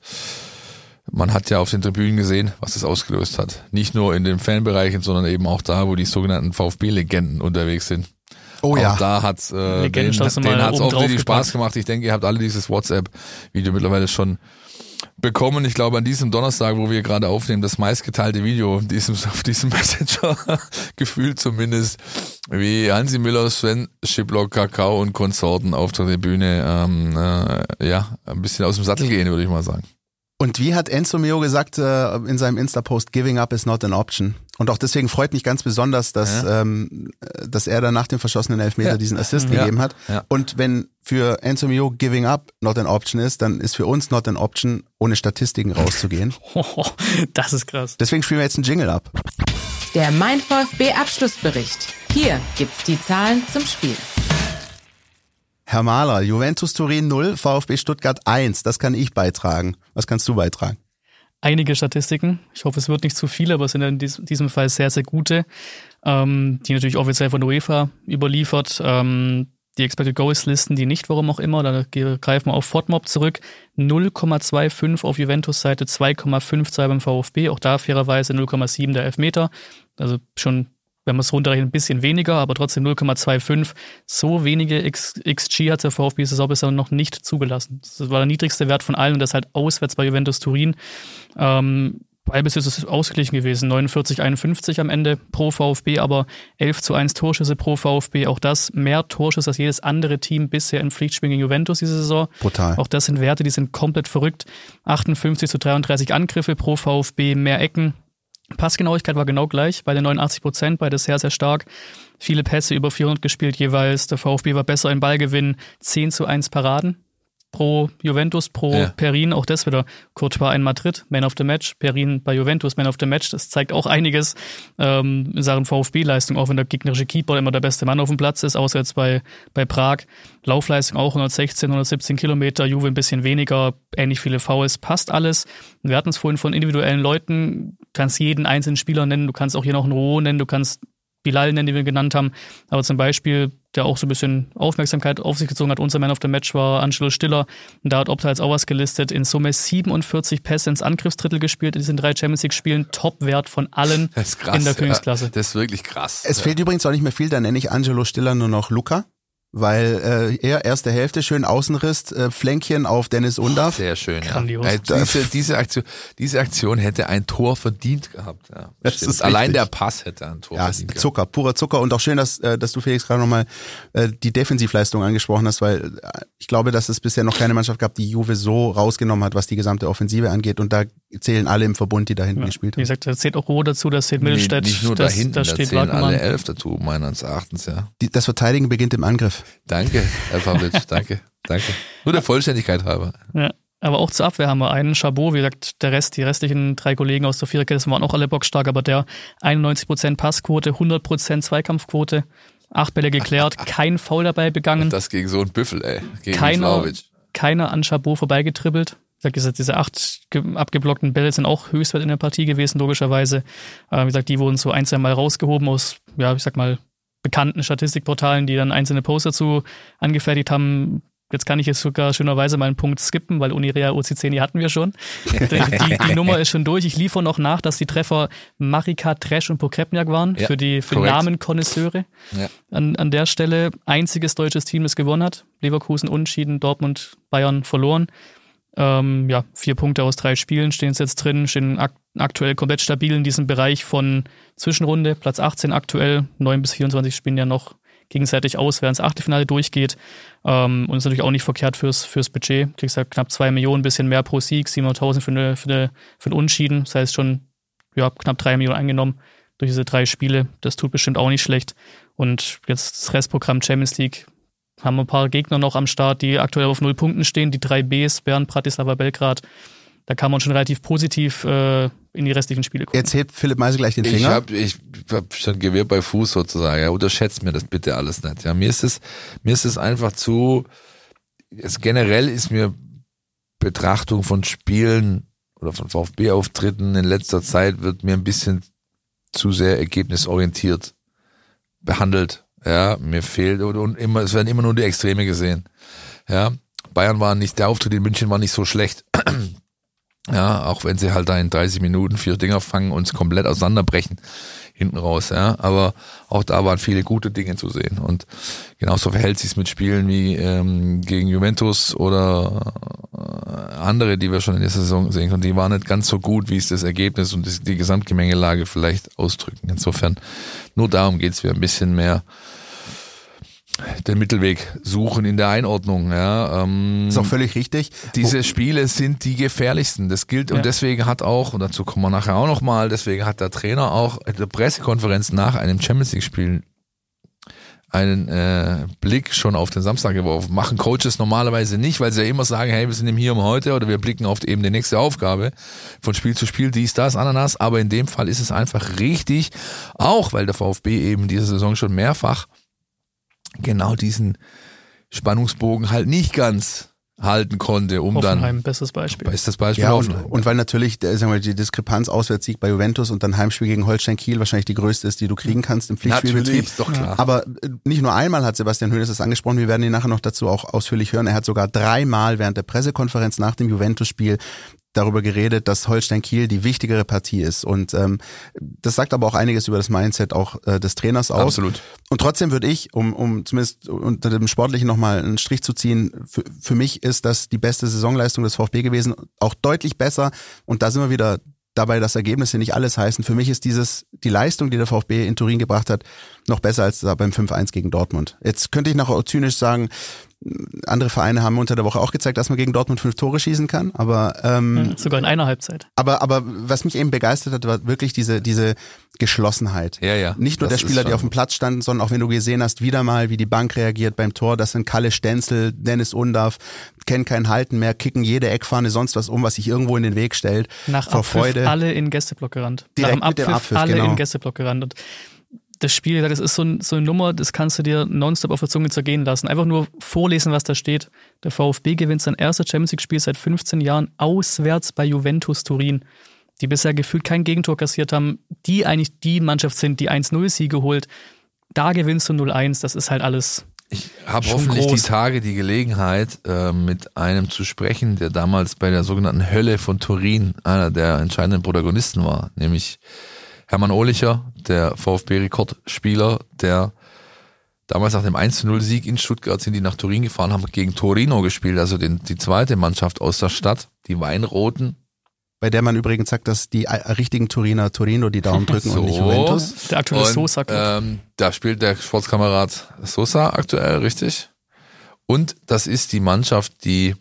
man hat ja auf den Tribünen gesehen, was das ausgelöst hat. Nicht nur in den Fanbereichen, sondern eben auch da, wo die sogenannten VfB-Legenden unterwegs sind. Oh auch ja. da hat's äh, denen, denen hat's auch richtig Spaß gemacht. Ich denke, ihr habt alle dieses WhatsApp-Video mittlerweile schon bekommen. Ich glaube, an diesem Donnerstag, wo wir gerade aufnehmen, das meistgeteilte Video diesem, auf diesem Messenger gefühlt zumindest, wie Hansi Müller, Sven Schiplock, Kakao und Konsorten auf der Bühne ähm, äh, ja, ein bisschen aus dem Sattel gehen, würde ich mal sagen. Und wie hat Enzo Mio gesagt äh, in seinem Insta-Post, giving up is not an option. Und auch deswegen freut mich ganz besonders, dass, ja. ähm, dass er dann nach dem verschossenen Elfmeter ja. diesen Assist ja. gegeben hat. Ja. Und wenn für Enzo Mio giving up not an option ist, dann ist für uns not an option, ohne Statistiken rauszugehen. Das ist krass. Deswegen spielen wir jetzt einen Jingle ab. Der Mein VfB Abschlussbericht. Hier gibt's die Zahlen zum Spiel. Herr Mahler, Juventus Turin null, VfB Stuttgart eins. Das kann ich beitragen. Was kannst du beitragen? Einige Statistiken. Ich hoffe, es wird nicht zu viele, aber es sind in diesem Fall sehr, sehr gute, ähm, die natürlich offiziell von der UEFA überliefert. Ähm, die Expected Goals Listen, die nicht, warum auch immer. Da greifen wir auf FODMOB zurück. null Komma fünfundzwanzig auf Juventus-Seite, zwei Komma zweiundfünfzig beim VfB. Auch da fairerweise null Komma sieben der Elfmeter. Also schon, wenn man es runterrechnet, ein bisschen weniger, aber trotzdem null Komma fünfundzwanzig. So wenige X G hat der VfB Saison bisher noch nicht zugelassen. Das war der niedrigste Wert von allen und das halt auswärts bei Juventus Turin. Ähm, Ballbesitz ist ausgeglichen gewesen, neunundvierzig einundfünfzig am Ende pro VfB, aber elf zu eins Torschüsse pro VfB. Auch das mehr Torschüsse als jedes andere Team bisher im Pflichtspiel gegen Juventus diese Saison. Brutal. Auch das sind Werte, die sind komplett verrückt. achtundfünfzig zu dreiunddreißig Angriffe pro VfB, mehr Ecken. Passgenauigkeit war genau gleich, bei den neunundachtzig Prozent, beides sehr, sehr stark. Viele Pässe über vierhundert gespielt jeweils. Der VfB war besser im Ballgewinn. zehn zu eins Paraden pro Juventus, pro ja. Perin. Auch das wieder. Courtois in Madrid, Man of the Match. Perin bei Juventus, Man of the Match. Das zeigt auch einiges ähm, in Sachen VfB-Leistung, auch wenn der gegnerische Keeper immer der beste Mann auf dem Platz ist, außer jetzt bei, bei Prag. Laufleistung auch hundertsechzehn, hundertsiebzehn Kilometer, Juve ein bisschen weniger, ähnlich viele Fouls, passt alles. Wir hatten es vorhin von individuellen Leuten, du kannst jeden einzelnen Spieler nennen, du kannst auch hier noch einen Roh nennen, du kannst Bilal nennen, den wir genannt haben, aber zum Beispiel, der auch so ein bisschen Aufmerksamkeit auf sich gezogen hat, unser Man of the Match war Angelo Stiller und da hat Opta jetzt auch was gelistet, in Summe siebenundvierzig Pässe ins Angriffsdrittel gespielt in diesen drei Champions League Spielen, Top-Wert von allen das ist krass, in der Königsklasse. Ja, das ist wirklich krass. Es ja. fehlt übrigens auch nicht mehr viel, dann nenne ich Angelo Stiller nur noch Luca. Weil äh, er erste Hälfte schön Außenriss, äh, Flänkchen auf Dennis Undav. Sehr schön, ja. Grandios. Äh, diese, diese, Aktion, diese Aktion hätte ein Tor verdient gehabt. Ja, das ist allein richtig. Der Pass hätte ein Tor ja, verdient gehabt. Zucker, purer Zucker. Und auch schön, dass, äh, dass du, Felix, gerade nochmal äh, die Defensivleistung angesprochen hast, weil äh, ich glaube, dass es bisher noch keine Mannschaft gab, die Juve so rausgenommen hat, was die gesamte Offensive angeht. Und da zählen alle im Verbund, die da hinten ja. gespielt haben. Wie gesagt, da zählt auch Roh dazu, da zählt Mittelstädt. Nee, nicht nur das, da hinten, das da steht zählen Wagnermann. alle elf dazu, meines Erachtens, ja. Die, das Verteidigen beginnt im Angriff. Danke, Herr Pavlic, danke, danke. Nur der Vollständigkeit halber. Ja, aber auch zur Abwehr haben wir einen, Chabot, wie gesagt, der Rest, die restlichen drei Kollegen aus der Viererkette waren auch alle bockstark, aber der einundneunzig Prozent Passquote, hundert Prozent Zweikampfquote, acht Bälle geklärt, kein Foul dabei begangen. Und das gegen so einen Büffel, ey, gegen keiner, Vlahovic. keiner an Chabot vorbeigetribbelt. Wie gesagt, diese acht abgeblockten Bälle sind auch Höchstwert in der Partie gewesen, logischerweise. Äh, wie gesagt, die wurden so ein, zwei Mal rausgehoben aus, ja, ich sag mal, bekannten Statistikportalen, die dann einzelne Posts dazu angefertigt haben. Jetzt kann ich jetzt sogar schönerweise mal einen Punkt skippen, weil Unirea U C zehn hatten wir schon. Die, die, die Nummer ist schon durch. Ich liefere noch nach, dass die Treffer Marika, Tresch und Pokrepniak waren ja, für die für Namen-Konnoisseure. Ja. An, an der Stelle einziges deutsches Team, das gewonnen hat. Leverkusen unentschieden, Dortmund, Bayern verloren. Ähm, ja, vier Punkte aus drei Spielen stehen jetzt drin, stehen ak- aktuell komplett stabil in diesem Bereich von Zwischenrunde, Platz achtzehn aktuell, neun bis vierundzwanzig spielen ja noch gegenseitig aus, während das Achtelfinale durchgeht. Ähm, und ist natürlich auch nicht verkehrt fürs, fürs Budget. Kriegst ja knapp zwei Millionen, bisschen mehr pro Sieg, siebenhunderttausend für, eine, für, eine, für einen Unschieden. Das heißt schon ja, knapp drei Millionen eingenommen durch diese drei Spiele. Das tut bestimmt auch nicht schlecht. Und jetzt das Restprogramm Champions League. Haben wir ein paar Gegner noch am Start, die aktuell auf null Punkten stehen. Die drei Bs, Bern, Bratislava, Belgrad. Da kann man schon relativ positiv äh, in die restlichen Spiele gucken. Jetzt hebt Philipp Meisel gleich den Finger. Ich habe ich hab schon Gewehr bei Fuß sozusagen. Ja, unterschätzt mir das bitte alles nicht. Ja, mir ist es, mir ist es einfach zu. Es, generell ist mir Betrachtung von Spielen oder von VfB-Auftritten in letzter Zeit wird mir ein bisschen zu sehr ergebnisorientiert behandelt. Ja, mir fehlt und, und immer, es werden immer nur die Extreme gesehen. Ja, Bayern war nicht, der Auftritt in München war nicht so schlecht. Ja, auch wenn sie halt da in dreißig Minuten vier Dinger fangen und es komplett auseinanderbrechen hinten raus. Ja, aber auch da waren viele gute Dinge zu sehen und genauso verhält sich es mit Spielen wie ähm, gegen Juventus oder äh, andere, die wir schon in der Saison sehen konnten. Die waren nicht ganz so gut, wie es das Ergebnis und die, die Gesamtgemengelage vielleicht ausdrücken. Insofern nur darum geht's mir ein bisschen mehr den Mittelweg suchen in der Einordnung. Ja, ähm, ist auch völlig richtig. Diese Spiele sind die gefährlichsten. Das gilt Ja. und deswegen hat auch, und dazu kommen wir nachher auch nochmal, deswegen hat der Trainer auch in der Pressekonferenz nach einem Champions League Spiel einen äh, Blick schon auf den Samstag geworfen. Machen Coaches normalerweise nicht, weil sie ja immer sagen, hey, wir sind im Hier um Heute oder wir blicken auf eben die nächste Aufgabe von Spiel zu Spiel, dies, das, Ananas. Aber in dem Fall ist es einfach richtig, auch weil der VfB eben diese Saison schon mehrfach genau diesen Spannungsbogen halt nicht ganz halten konnte, um Hoffenheim, dann bestes Beispiel. bestes Beispiel Ja, und, Hoffenheim. und weil natürlich äh, sagen wir, die Diskrepanz Auswärtssieg bei Juventus und dann Heimspiel gegen Holstein Kiel wahrscheinlich die größte ist, die du kriegen kannst im Pflichtspielbetrieb. Natürlich, doch klar. Aber äh, nicht nur einmal hat Sebastian Hoeneß das angesprochen, wir werden ihn nachher noch dazu auch ausführlich hören. Er hat sogar dreimal während der Pressekonferenz nach dem Juventus-Spiel darüber geredet, dass Holstein Kiel die wichtigere Partie ist. Und ähm, das sagt aber auch einiges über das Mindset auch äh, des Trainers aus. Absolut. Und trotzdem würde ich, um, um zumindest unter dem Sportlichen nochmal einen Strich zu ziehen, für, für mich ist das die beste Saisonleistung des VfB gewesen, auch deutlich besser. Und da sind wir wieder dabei, dass Ergebnisse nicht alles heißen. Für mich ist dieses die Leistung, die der VfB in Turin gebracht hat, noch besser als da beim fünf eins gegen Dortmund. Jetzt könnte ich nachher zynisch sagen, andere Vereine haben unter der Woche auch gezeigt, dass man gegen Dortmund fünf Tore schießen kann, aber ähm, Ja, sogar in einer Halbzeit. aber aber was mich eben begeistert hat, war wirklich diese diese Geschlossenheit. Ja, ja. Nicht nur Das der Spieler, ist die schon- auf dem Platz standen, sondern auch wenn du gesehen hast, wieder mal, wie die Bank reagiert beim Tor, das sind Kalle Stenzel, Dennis Undarf, kennen kein Halten mehr, kicken jede Eckfahne, sonst was um, was sich irgendwo in den Weg stellt. Nach vor Abpfiff Freude. alle in den Gästeblock gerannt. Direkt Nach mit dem dem Abpfiff, Abpfiff, alle genau. in den Gästeblock gerannt. Und das Spiel, das ist so, ein, so eine Nummer, das kannst du dir nonstop auf der Zunge zergehen lassen. Einfach nur vorlesen, was da steht. Der VfB gewinnt sein erstes Champions League-Spiel seit fünfzehn Jahren auswärts bei Juventus Turin, die bisher gefühlt kein Gegentor kassiert haben, die eigentlich die Mannschaft sind, die eins null Siege holt. Da gewinnst du null eins, das ist halt alles. Ich habe Schon hoffentlich groß. die Tage die Gelegenheit, äh, mit einem zu sprechen, der damals bei der sogenannten Hölle von Turin einer der entscheidenden Protagonisten war, nämlich Hermann Ohlicher, der VfB-Rekordspieler, der damals nach dem eins zu null Sieg in Stuttgart sind die nach Turin gefahren, haben gegen Torino gespielt, also den, die zweite Mannschaft aus der Stadt, die Weinroten. Bei der man übrigens sagt, dass die äh, richtigen Turiner Torino die Daumen drücken und nicht Juventus. Der aktuelle Und, Sosa-Club. ähm, da spielt der Sportskamerad Sosa aktuell, richtig. Und das ist die Mannschaft, die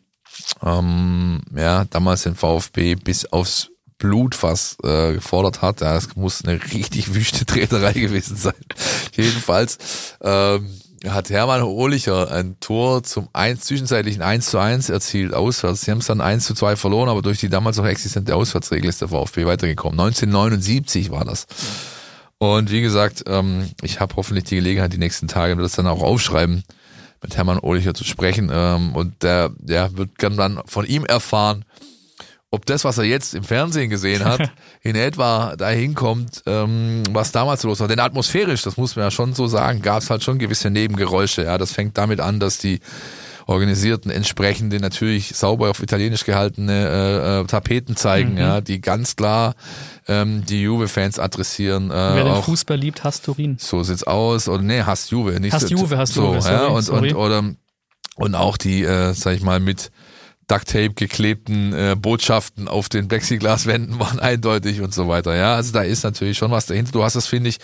ähm, ja damals den VfB bis aufs Blutfass äh, gefordert hat. Ja, das muss eine richtig wüste Treterei gewesen sein. Jedenfalls ähm, hat Hermann Ohlicher ein Tor zum eins, zwischenzeitlichen eins zu eins erzielt auswärts. Sie haben es dann eins zu zwei verloren, aber durch die damals noch existente Auswärtsregel ist der VfB weitergekommen. neunzehnhundertneunundsiebzig war das. Und wie gesagt, ähm, ich habe hoffentlich die Gelegenheit, die nächsten Tage das dann auch aufschreiben, mit Hermann Ohlicher zu sprechen. Ähm, und der, der wird dann von ihm erfahren, ob das, was er jetzt im Fernsehen gesehen hat, in etwa dahin kommt, ähm, was damals los war. Denn atmosphärisch, das muss man ja schon so sagen, gab es halt schon gewisse Nebengeräusche. Ja, das fängt damit an, dass die Organisierten entsprechende, natürlich sauber auf Italienisch gehaltene äh, äh, Tapeten zeigen, Mhm. ja, die ganz klar ähm, die Juve-Fans adressieren. Äh, Wer den auch, Fußball liebt, hasst Turin. so sieht's aus. Oder nee, hasst Juve. Nicht Hasst so, Juve, hasst so, Juve, sorry, ja, und, sorry. und, oder, und auch die, äh, sag ich mal, mit Ducktape geklebten äh, Botschaften auf den Plexiglaswänden waren eindeutig und so weiter. Ja, also da ist natürlich schon was dahinter. Du hast das, finde ich,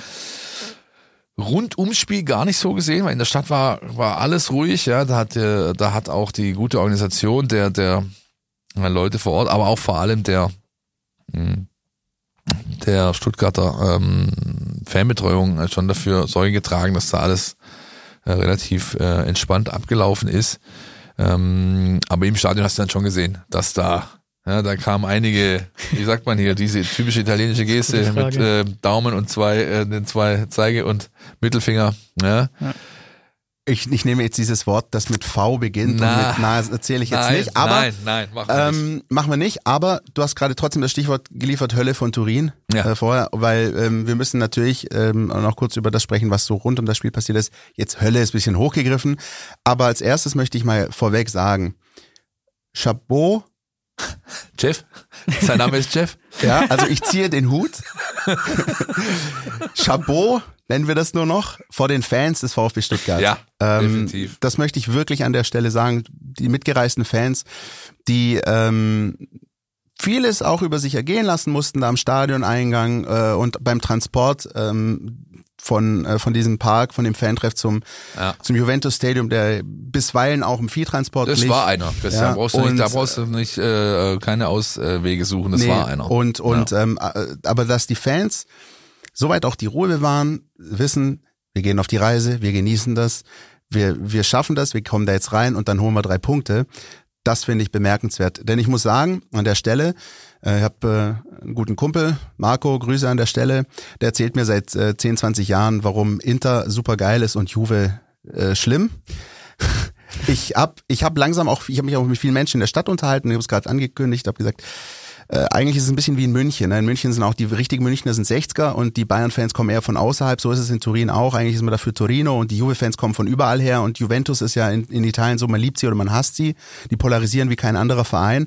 rund ums Spiel gar nicht so gesehen, weil in der Stadt war war alles ruhig. Ja, da hat äh, da hat auch die gute Organisation der der äh, Leute vor Ort, aber auch vor allem der mh, der Stuttgarter ähm, Fanbetreuung äh, schon dafür Sorge getragen, dass da alles äh, relativ äh, entspannt abgelaufen ist. Ähm, aber im Stadion hast du dann schon gesehen, dass da, ja, da kamen einige, wie sagt man hier, diese typische italienische Geste mit äh, Daumen und zwei, äh, den zwei Zeige- und Mittelfinger. Ja. Ja. Ich, ich nehme jetzt dieses Wort, das mit V beginnt Na, und mit Na erzähle ich jetzt nein, nicht. Aber nein, nein, machen wir nicht. ähm, machen wir nicht. Aber du hast gerade trotzdem das Stichwort geliefert, Hölle von Turin Ja. äh, vorher, weil ähm, wir müssen natürlich ähm, noch kurz über das sprechen, was so rund um das Spiel passiert ist. Jetzt Hölle ist ein bisschen hochgegriffen, aber als erstes möchte ich mal vorweg sagen, Chapeau. Jeff? Sein Name ist Jeff? Ja, also ich ziehe den Hut. Chapeau, nennen wir das nur noch, vor den Fans des VfB Stuttgart. Ja, ähm, definitiv. Das möchte ich wirklich an der Stelle sagen. Die mitgereisten Fans, die ähm, vieles auch über sich ergehen lassen mussten, da am Stadioneingang äh, und beim Transport. Ähm, von äh, von diesem Park, von dem Fantreff zum Ja. zum Juventus Stadium, der bisweilen auch im Viehtransport Das lief. war einer, Christian. Ja, brauchst du nicht, und, da brauchst du nicht äh, keine Auswege suchen, das nee, war einer. Und, und ja. ähm, aber dass die Fans soweit auch die Ruhe bewahren, wissen, wir gehen auf die Reise, wir genießen das, wir, wir schaffen das, wir kommen da jetzt rein und dann holen wir drei Punkte. Das finde ich bemerkenswert. Denn ich muss sagen, an der Stelle, äh, ich habe äh, einen guten Kumpel, Marco, Grüße an der Stelle, der erzählt mir seit äh, zehn, zwanzig Jahren, warum Inter super geil ist und Juve äh, schlimm. Ich hab, ich hab langsam auch, ich habe mich auch mit vielen Menschen in der Stadt unterhalten, ich habe es gerade angekündigt, habe gesagt, äh, eigentlich ist es ein bisschen wie in München. Ne? In München sind auch die richtigen Münchner sind sechziger und die Bayern-Fans kommen eher von außerhalb. So ist es in Turin auch. Eigentlich ist man dafür Torino und die Juve-Fans kommen von überall her und Juventus ist ja in, in Italien so, man liebt sie oder man hasst sie. Die polarisieren wie kein anderer Verein.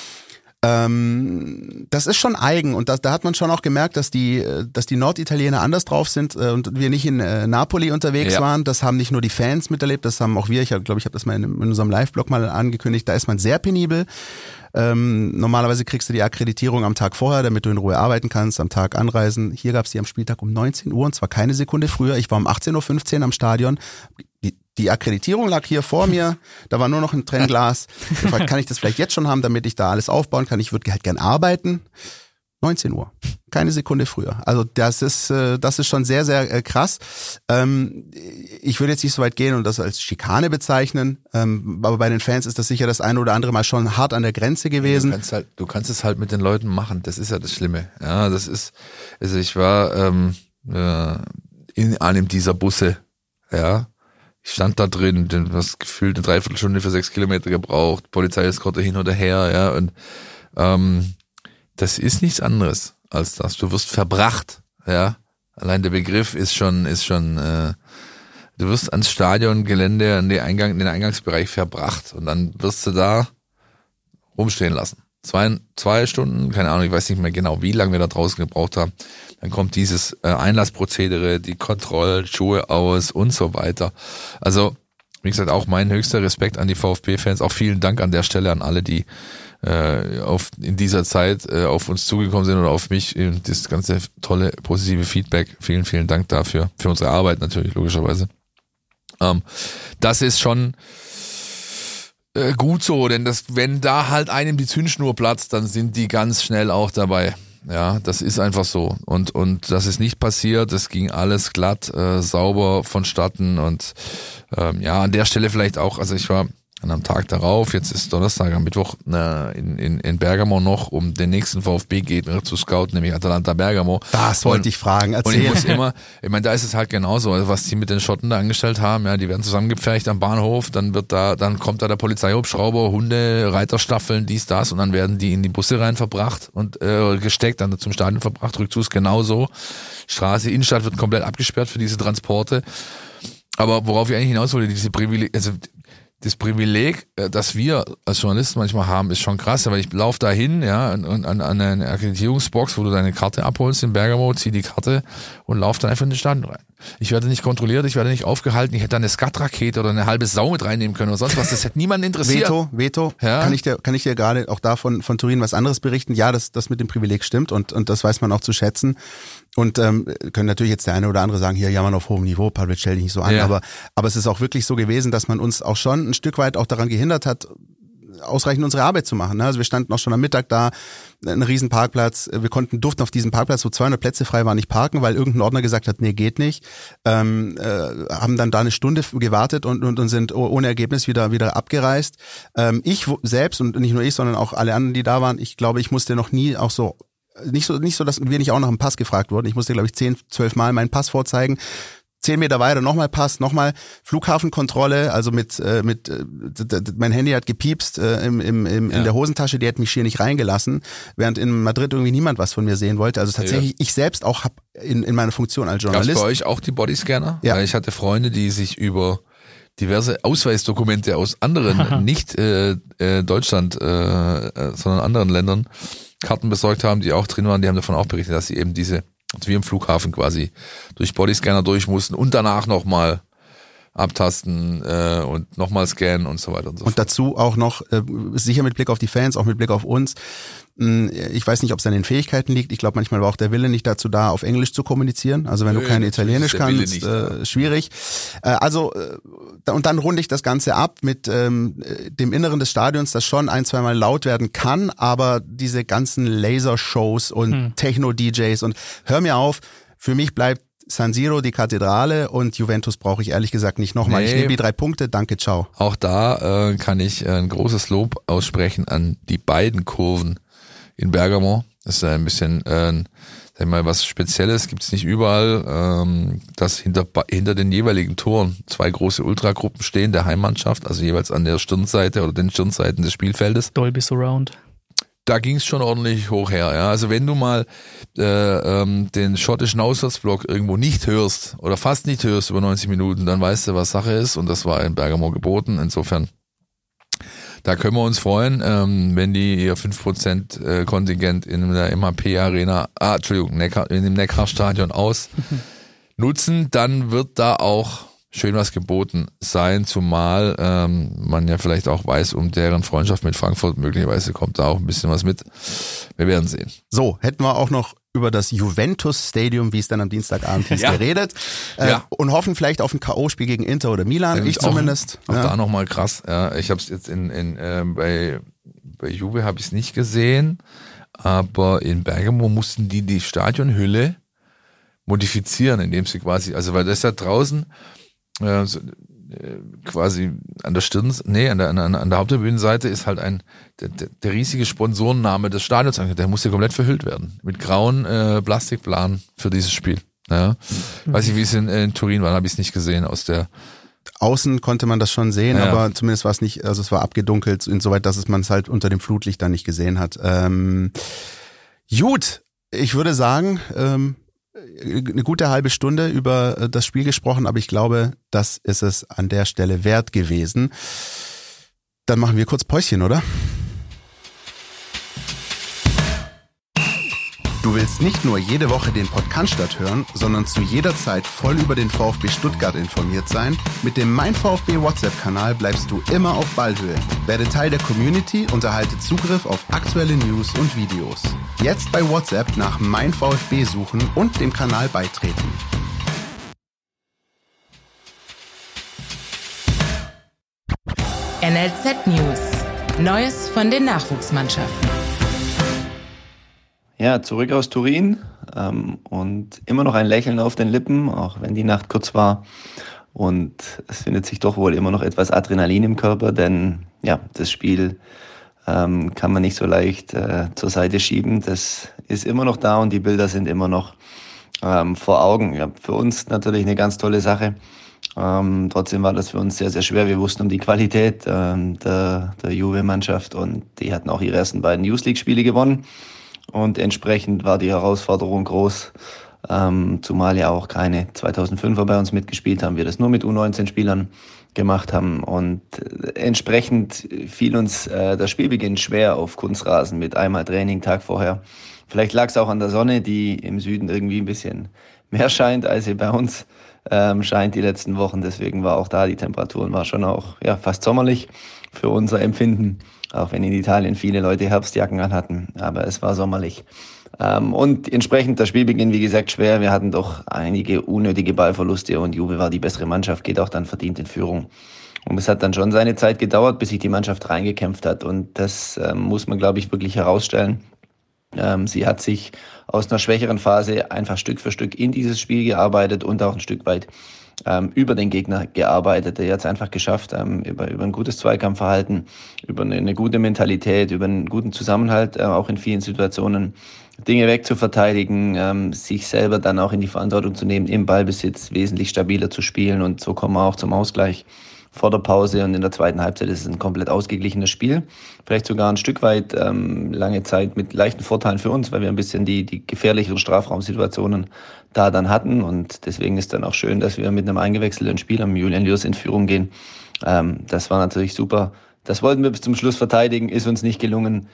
Ähm, das ist schon eigen und da, da hat man schon auch gemerkt, dass die, dass die Norditaliener anders drauf sind äh, und wir nicht in äh, Napoli unterwegs ja. waren. Das haben nicht nur die Fans miterlebt, das haben auch wir. Ich glaube, ich habe das mal in, in unserem Live-Blog mal angekündigt. Da ist man sehr penibel. Ähm, normalerweise kriegst du die Akkreditierung am Tag vorher, damit du in Ruhe arbeiten kannst, am Tag anreisen. Hier gab's die am Spieltag um neunzehn Uhr und zwar keine Sekunde früher. Ich war um achtzehn Uhr fünfzehn am Stadion. Die, die Akkreditierung lag hier vor mir, da war nur noch ein Trennglas. Ich gefragt, kann ich das vielleicht jetzt schon haben, damit ich da alles aufbauen kann? Ich würde halt gern arbeiten. neunzehn Uhr, keine Sekunde früher. Also das ist äh, das ist schon sehr, sehr äh, krass. Ähm, ich würde jetzt nicht so weit gehen und das als Schikane bezeichnen, ähm, aber bei den Fans ist das sicher das eine oder andere Mal schon hart an der Grenze gewesen. Du kannst halt, du kannst es halt mit den Leuten machen, das ist ja das Schlimme. Ja, das ist, also ich war ähm, äh, in einem dieser Busse, ja, ich stand da drin, du hast gefühlt eine Dreiviertelstunde für sechs Kilometer gebraucht, Polizeieskorte hin oder her, ja, und ähm, das ist nichts anderes als das. Du wirst verbracht, ja. Allein der Begriff ist schon, ist schon, äh, du wirst ans Stadiongelände, an den Eingang, in den Eingangsbereich verbracht und dann wirst du da rumstehen lassen. Zwei, zwei Stunden, keine Ahnung, ich weiß nicht mehr genau, wie lange wir da draußen gebraucht haben. Dann kommt dieses äh, Einlassprozedere, die Kontrollen, Schuhe aus und so weiter. Also, wie gesagt, auch mein höchster Respekt an die VfB-Fans. Auch vielen Dank an der Stelle an alle, die äh, auf in dieser Zeit äh, auf uns zugekommen sind oder auf mich. Das ganze tolle, positive Feedback. Vielen, vielen Dank dafür. Für unsere Arbeit natürlich, logischerweise. Ähm, das ist schon äh, gut so, denn das, wenn da halt einem die Zündschnur platzt, dann sind die ganz schnell auch dabei. Ja, das ist einfach so. Und und das ist nicht passiert, es ging alles glatt, äh, sauber vonstatten und ähm, ja, an der Stelle vielleicht auch, also ich war am Tag darauf, jetzt ist Donnerstag, am Mittwoch äh, in, in, in Bergamo noch, um den nächsten VfB-Gegner zu scouten, nämlich Atalanta Bergamo. Das wollte und, ich fragen, erzähl. Und ich muss immer, ich meine, da ist es halt genauso, also was die mit den Schotten da angestellt haben, ja, die werden zusammengepfercht am Bahnhof, dann wird da, dann kommt da der Polizeihubschrauber, Hunde, Reiterstaffeln, dies, das und dann werden die in die Busse rein verbracht und äh, gesteckt, dann zum Stadion verbracht, Rückzugs genauso. Straße, Innenstadt wird komplett abgesperrt für diese Transporte. Aber worauf ich eigentlich hinaus wollte, diese Privileg, also das Privileg, das wir als Journalisten manchmal haben, ist schon krass, weil ich laufe da hin, ja, an, an, an eine Akkreditierungsbox, wo du deine Karte abholst in Bergamo, zieh die Karte und lauf dann einfach in den Stadion rein. Ich werde nicht kontrolliert, ich werde nicht aufgehalten, ich hätte da eine Skat-Rakete oder eine halbe Sau mit reinnehmen können oder sonst was, das hätte niemanden interessiert. Veto, Veto, ja? kann ich dir, kann ich dir gerade auch davon von Turin was anderes berichten? Ja, das, das mit dem Privileg stimmt und, und das weiß man auch zu schätzen. Und ähm, können natürlich jetzt der eine oder andere sagen, hier jammern auf hohem Niveau, Pavel, stell dich nicht so an, ja. aber aber es ist auch wirklich so gewesen, dass man uns auch schon ein Stück weit auch daran gehindert hat, ausreichend unsere Arbeit zu machen. Also wir standen auch schon am Mittag da, ein riesen Parkplatz, wir konnten, durften auf diesem Parkplatz, wo zweihundert Plätze frei waren, nicht parken, weil irgendein Ordner gesagt hat, nee, geht nicht. Ähm, äh, haben dann da eine Stunde gewartet und, und, und sind ohne Ergebnis wieder wieder abgereist. Ähm, ich selbst und nicht nur ich, sondern auch alle anderen, die da waren, ich glaube, ich musste noch nie auch so Nicht so, nicht so, dass wir nicht auch nach dem Pass gefragt wurden. Ich musste, glaube ich, zehn, zwölf Mal meinen Pass vorzeigen. Zehn Meter weiter nochmal Pass, nochmal Flughafenkontrolle, also mit, äh, mit, äh, mein Handy hat gepiepst äh, im, im, im, ja. in der Hosentasche, die hat mich hier nicht reingelassen, während in Madrid irgendwie niemand was von mir sehen wollte. Also tatsächlich, ja. ich selbst auch hab in, in meiner Funktion als Journalist. Gab's bei euch auch die Bodyscanner? Ja. Weil ich hatte Freunde, die sich über diverse Ausweisdokumente aus anderen, nicht äh, äh, Deutschland, äh, äh, sondern anderen Ländern Karten besorgt haben, die auch drin waren, die haben davon auch berichtet, dass sie eben diese, wie im Flughafen quasi, durch Bodyscanner durch mussten und danach nochmal abtasten äh, und nochmal scannen und so weiter und so Und fort. dazu auch noch, äh, sicher mit Blick auf die Fans, auch mit Blick auf uns, ich weiß nicht, ob es an den Fähigkeiten liegt. Ich glaube, manchmal war auch der Wille nicht dazu da, auf Englisch zu kommunizieren. Also wenn Nö, du kein natürlich Italienisch ist der Wille kannst, nicht äh, da. schwierig. Äh, also äh, und dann runde ich das Ganze ab mit ähm, dem Inneren des Stadions, das schon ein, zweimal laut werden kann, aber diese ganzen Lasershows und Hm. Techno-D Js und hör mir auf, für mich bleibt San Siro die Kathedrale und Juventus brauche ich ehrlich gesagt nicht nochmal. Nee. Ich nehme die drei Punkte, danke, ciao. Auch da äh, kann ich äh, ein großes Lob aussprechen an die beiden Kurven in Bergamo. Das ist ein bisschen, äh, sag ich mal, was Spezielles, gibt's nicht überall, ähm, dass hinter, hinter den jeweiligen Toren zwei große Ultragruppen stehen, der Heimmannschaft, also jeweils an der Stirnseite oder den Stirnseiten des Spielfeldes. Dolby Surround. Da ging's schon ordentlich hoch her. Ja. Also wenn du mal äh, ähm, den schottischen Auswärtsblock irgendwo nicht hörst oder fast nicht hörst über neunzig Minuten, dann weißt du, was Sache ist, und das war in Bergamo geboten. Insofern, da können wir uns freuen, ähm, wenn die ihr fünf Prozent äh, Kontingent in der M H P-Arena, ah, Entschuldigung, Neckar, in dem Neckarstadion ausnutzen, dann wird da auch schön was geboten sein, zumal ähm, man ja vielleicht auch weiß, um deren Freundschaft mit Frankfurt, möglicherweise kommt da auch ein bisschen was mit. Wir werden sehen. So, hätten wir auch noch über das Juventus Stadium, wie es dann am Dienstagabend hieß, Ja. geredet. Äh, Ja. Und hoffen vielleicht auf ein K O-Spiel gegen Inter oder Milan, Nämlich ich zumindest. Auch, auch ja. da nochmal krass. Ja, ich habe es jetzt in, in äh, bei bei Juve habe ich es nicht gesehen, aber in Bergamo mussten die die Stadionhülle modifizieren, indem sie quasi, also weil das ja draußen äh, so, äh, quasi an der Stirn, nee, an der an, an der Haupttribünenseite ist halt ein der, der, der riesige Sponsorenname des Stadions, der muss ja komplett verhüllt werden mit grauen äh, Plastikplanen für dieses Spiel. Ja. Weiß ich, wie es in, in Turin war, habe ich es nicht gesehen aus der Außen konnte man das schon sehen, Ja. aber zumindest war es nicht, also es war abgedunkelt, insoweit, dass es man es halt unter dem Flutlicht dann nicht gesehen hat. Ähm, gut, ich würde sagen, ähm, eine gute halbe Stunde über das Spiel gesprochen, aber ich glaube, das ist es an der Stelle wert gewesen. Dann machen wir kurz Päuschen, oder? Du willst nicht nur jede Woche den Podcast hören, sondern zu jeder Zeit voll über den VfB Stuttgart informiert sein? Mit dem Mein VfB WhatsApp-Kanal bleibst du immer auf Ballhöhe. Werde Teil der Community und erhalte Zugriff auf aktuelle News und Videos. Jetzt bei WhatsApp nach Mein VfB suchen und dem Kanal beitreten. N L Z News. Neues von den Nachwuchsmannschaften. Ja, zurück aus Turin ähm, und immer noch ein Lächeln auf den Lippen, auch wenn die Nacht kurz war. Und es findet sich doch wohl immer noch etwas Adrenalin im Körper, denn ja, das Spiel ähm, kann man nicht so leicht äh, zur Seite schieben. Das ist immer noch da und die Bilder sind immer noch ähm, vor Augen. Ja, für uns natürlich eine ganz tolle Sache. Ähm, trotzdem war das für uns sehr, sehr schwer. Wir wussten um die Qualität ähm, der, der Juve-Mannschaft und die hatten auch ihre ersten beiden Youth League-Spiele gewonnen. Und entsprechend war die Herausforderung groß, ähm, zumal ja auch keine zweitausendfünfer bei uns mitgespielt haben, wir das nur mit U neunzehn Spielern gemacht haben. Und äh, entsprechend fiel uns äh, der Spielbeginn schwer auf Kunstrasen mit einmal Training Tag vorher. Vielleicht lag es auch an der Sonne, die im Süden irgendwie ein bisschen mehr scheint, als sie bei uns ähm, scheint die letzten Wochen. Deswegen war auch da, die Temperaturen war schon auch ja, fast sommerlich für unser Empfinden. Auch wenn in Italien viele Leute Herbstjacken anhatten, aber es war sommerlich. Ähm, und entsprechend der Spielbeginn, wie gesagt, schwer. Wir hatten doch einige unnötige Ballverluste und Juve war die bessere Mannschaft, geht auch dann verdient in Führung. Und es hat dann schon seine Zeit gedauert, bis sich die Mannschaft reingekämpft hat. Und das ähm, muss man, glaube ich, wirklich herausstellen. Ähm, sie hat sich aus einer schwächeren Phase einfach Stück für Stück in dieses Spiel gearbeitet und auch ein Stück weit ähm, über den Gegner gearbeitet. Er hat es einfach geschafft, ähm, über, über ein gutes Zweikampfverhalten, über eine, eine gute Mentalität, über einen guten Zusammenhalt, äh, auch in vielen Situationen Dinge wegzuverteidigen, ähm, sich selber dann auch in die Verantwortung zu nehmen, im Ballbesitz wesentlich stabiler zu spielen, und so kommen wir auch zum Ausgleich vor der Pause, und in der zweiten Halbzeit ist es ein komplett ausgeglichenes Spiel. Vielleicht sogar ein Stück weit ähm, lange Zeit mit leichten Vorteilen für uns, weil wir ein bisschen die, die gefährlicheren Strafraumsituationen da dann hatten, und deswegen ist dann auch schön, dass wir mit einem eingewechselten Spieler, Julian Lürs, in Führung gehen. Ähm, das war natürlich super. Das wollten wir bis zum Schluss verteidigen, ist uns nicht gelungen.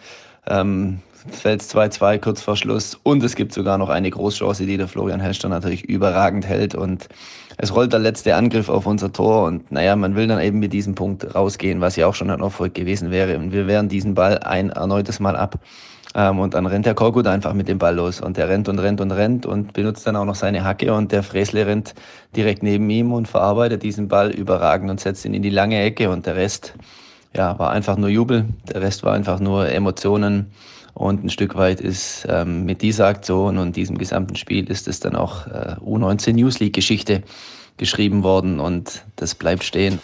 ähm, fällt zwei zwei kurz vor Schluss und es gibt sogar noch eine Großchance, die der Florian Helster natürlich überragend hält und es rollt der letzte Angriff auf unser Tor und naja, man will dann eben mit diesem Punkt rausgehen, was ja auch schon ein Erfolg gewesen wäre und wir wehren diesen Ball ein erneutes Mal ab. Ähm, und dann rennt der Korkut einfach mit dem Ball los und der rennt und rennt und rennt und benutzt dann auch noch seine Hacke und der Fräsle rennt direkt neben ihm und verarbeitet diesen Ball überragend und setzt ihn in die lange Ecke und der Rest, ja, war einfach nur Jubel, der Rest war einfach nur Emotionen und ein Stück weit ist ähm, mit dieser Aktion und diesem gesamten Spiel ist es dann auch äh, U neunzehn News League Geschichte geschrieben worden und das bleibt stehen.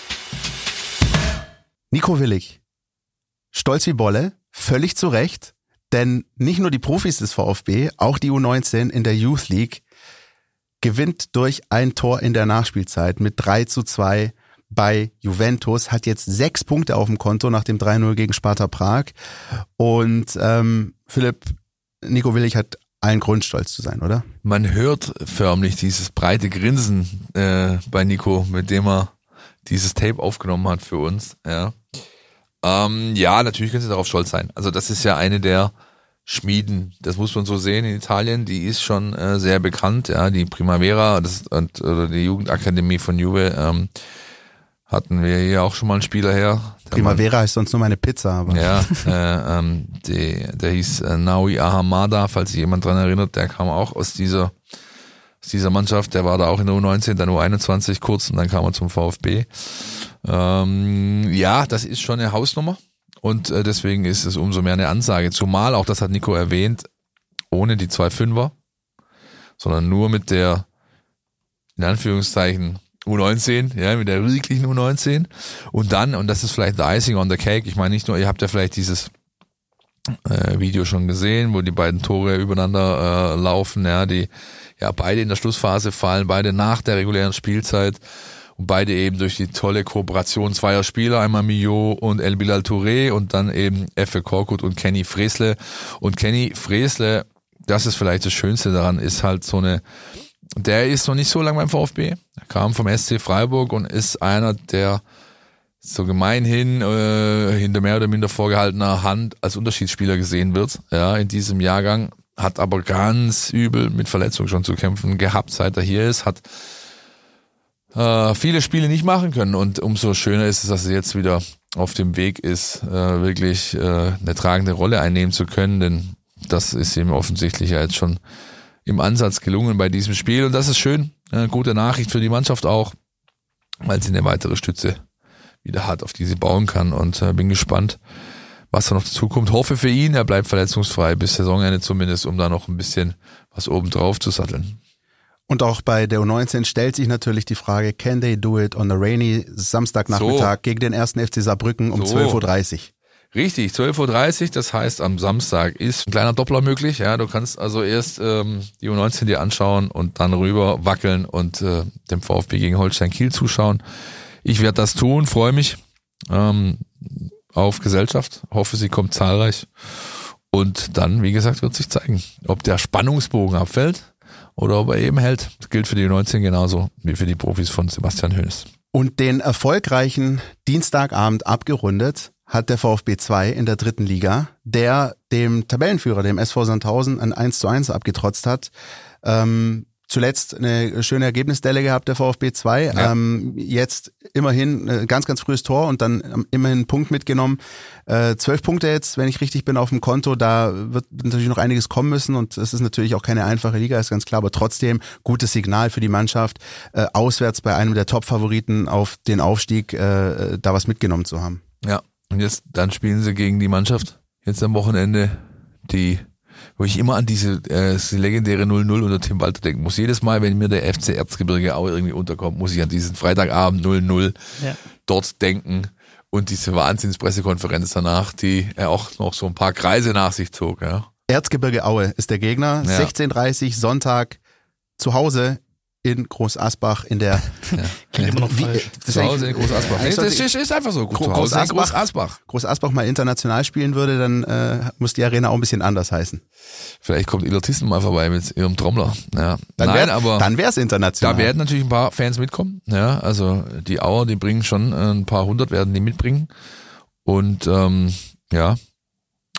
Nico Willig, stolz wie Bolle, völlig zu Recht, denn nicht nur die Profis des VfB, auch die U neunzehn in der Youth League gewinnt durch ein Tor in der Nachspielzeit mit drei zu zwei bei Juventus, hat jetzt sechs Punkte auf dem Konto nach dem drei null gegen Sparta Prag und ähm, Philipp, Nico Willig hat allen Grund, stolz zu sein, oder? Man hört förmlich dieses breite Grinsen äh, bei Nico, mit dem er dieses Tape aufgenommen hat für uns, ja. Ähm, ja, natürlich können sie darauf stolz sein. Also das ist ja eine der Schmieden, das muss man so sehen in Italien, die ist schon äh, sehr bekannt, ja, die Primavera das, und, oder die Jugendakademie von Juve, ähm, hatten wir hier auch schon mal einen Spieler her. Primavera Mann, heißt sonst nur meine Pizza. Aber. Ja, äh, ähm, die, der hieß äh, Naui Ahamada, falls sich jemand dran erinnert, der kam auch aus dieser aus dieser Mannschaft, der war da auch in der U neunzehn, dann U einundzwanzig kurz und dann kam er zum VfB. Ähm, ja, das ist schon eine Hausnummer und äh, deswegen ist es umso mehr eine Ansage, zumal, auch das hat Nico erwähnt, ohne die zwei Fünfer, sondern nur mit der, in Anführungszeichen, U neunzehn, ja, mit der wirklichen U neunzehn und dann, und das ist vielleicht the icing on the cake, ich meine nicht nur, ihr habt ja vielleicht dieses äh, Video schon gesehen, wo die beiden Tore übereinander äh, laufen, ja, die ja beide in der Schlussphase fallen, beide nach der regulären Spielzeit und beide eben durch die tolle Kooperation zweier Spieler, einmal Mio und El Bilal Touré und dann eben Effe Korkut und Kenny Fräsle und Kenny Fräsle, das ist vielleicht das Schönste daran, ist halt so eine, der ist noch nicht so lange beim VfB, er kam vom S C Freiburg und ist einer, der so gemeinhin äh, hinter mehr oder minder vorgehaltener Hand als Unterschiedsspieler gesehen wird, ja, in diesem Jahrgang, hat aber ganz übel mit Verletzungen schon zu kämpfen gehabt, seit er hier ist, hat äh, viele Spiele nicht machen können und umso schöner ist es, dass er jetzt wieder auf dem Weg ist, äh, wirklich äh, eine tragende Rolle einnehmen zu können, denn das ist ihm offensichtlich ja jetzt schon im Ansatz gelungen bei diesem Spiel und das ist schön, eine gute Nachricht für die Mannschaft auch, weil sie eine weitere Stütze wieder hat, auf die sie bauen kann und äh, bin gespannt, was da noch dazu kommt. Hoffe für ihn, er bleibt verletzungsfrei bis Saisonende zumindest, um da noch ein bisschen was oben drauf zu satteln. Und auch bei der U neunzehn stellt sich natürlich die Frage, can they do it on a rainy Samstagnachmittag so. Gegen den ersten F C Saarbrücken um so. zwölf Uhr dreißig? Richtig, zwölf Uhr dreißig, das heißt am Samstag ist ein kleiner Doppler möglich. Ja, du kannst also erst ähm, die U neunzehn dir anschauen und dann rüber wackeln und äh, dem VfB gegen Holstein Kiel zuschauen. Ich werde das tun, freue mich ähm, auf Gesellschaft, hoffe, sie kommt zahlreich und dann, wie gesagt, wird sich zeigen, ob der Spannungsbogen abfällt oder ob er eben hält. Das gilt für die U neunzehn genauso wie für die Profis von Sebastian Hoeneß. Und den erfolgreichen Dienstagabend abgerundet hat der VfB zwei in der dritten Liga, der dem Tabellenführer, dem S V Sandhausen, ein eins zu eins abgetrotzt hat. Ähm, Zuletzt eine schöne Ergebnisdelle gehabt, der VfB zwei. Ja. Ähm, jetzt immerhin ein ganz, ganz frühes Tor und dann immerhin einen Punkt mitgenommen. Äh, zwölf Punkte jetzt, wenn ich richtig bin, auf dem Konto. Da wird natürlich noch einiges kommen müssen und es ist natürlich auch keine einfache Liga, ist ganz klar. Aber trotzdem gutes Signal für die Mannschaft, äh, auswärts bei einem der Top-Favoriten auf den Aufstieg, äh, da was mitgenommen zu haben. Ja, und jetzt dann spielen sie gegen die Mannschaft. Jetzt am Wochenende die... wo ich immer an diese äh, die legendäre null null unter Tim Walter denken muss. Jedes Mal, wenn mir der F C Erzgebirge Aue irgendwie unterkommt, muss ich an diesen Freitagabend null null ja. dort denken und diese Wahnsinnspressekonferenz danach, die er auch noch so ein paar Kreise nach sich zog. Ja. Erzgebirge Aue ist der Gegner. Ja. sechzehn Uhr dreißig Sonntag zu Hause in Groß Asbach in der... Ja. Klingt immer noch wie, falsch. Zu Hause in Groß Asbach. Nee, das ist, ist einfach so. Groß, Groß Asbach, Groß Asbach. Groß Asbach mal international spielen würde, dann äh, muss die Arena auch ein bisschen anders heißen. Vielleicht kommt Illertissen mal vorbei mit ihrem Trommler. Ja. Dann Nein, wär, aber dann wäre es international. Da werden natürlich ein paar Fans mitkommen. Ja, also die Auer, die bringen schon ein paar hundert, werden die mitbringen. Und ähm, ja,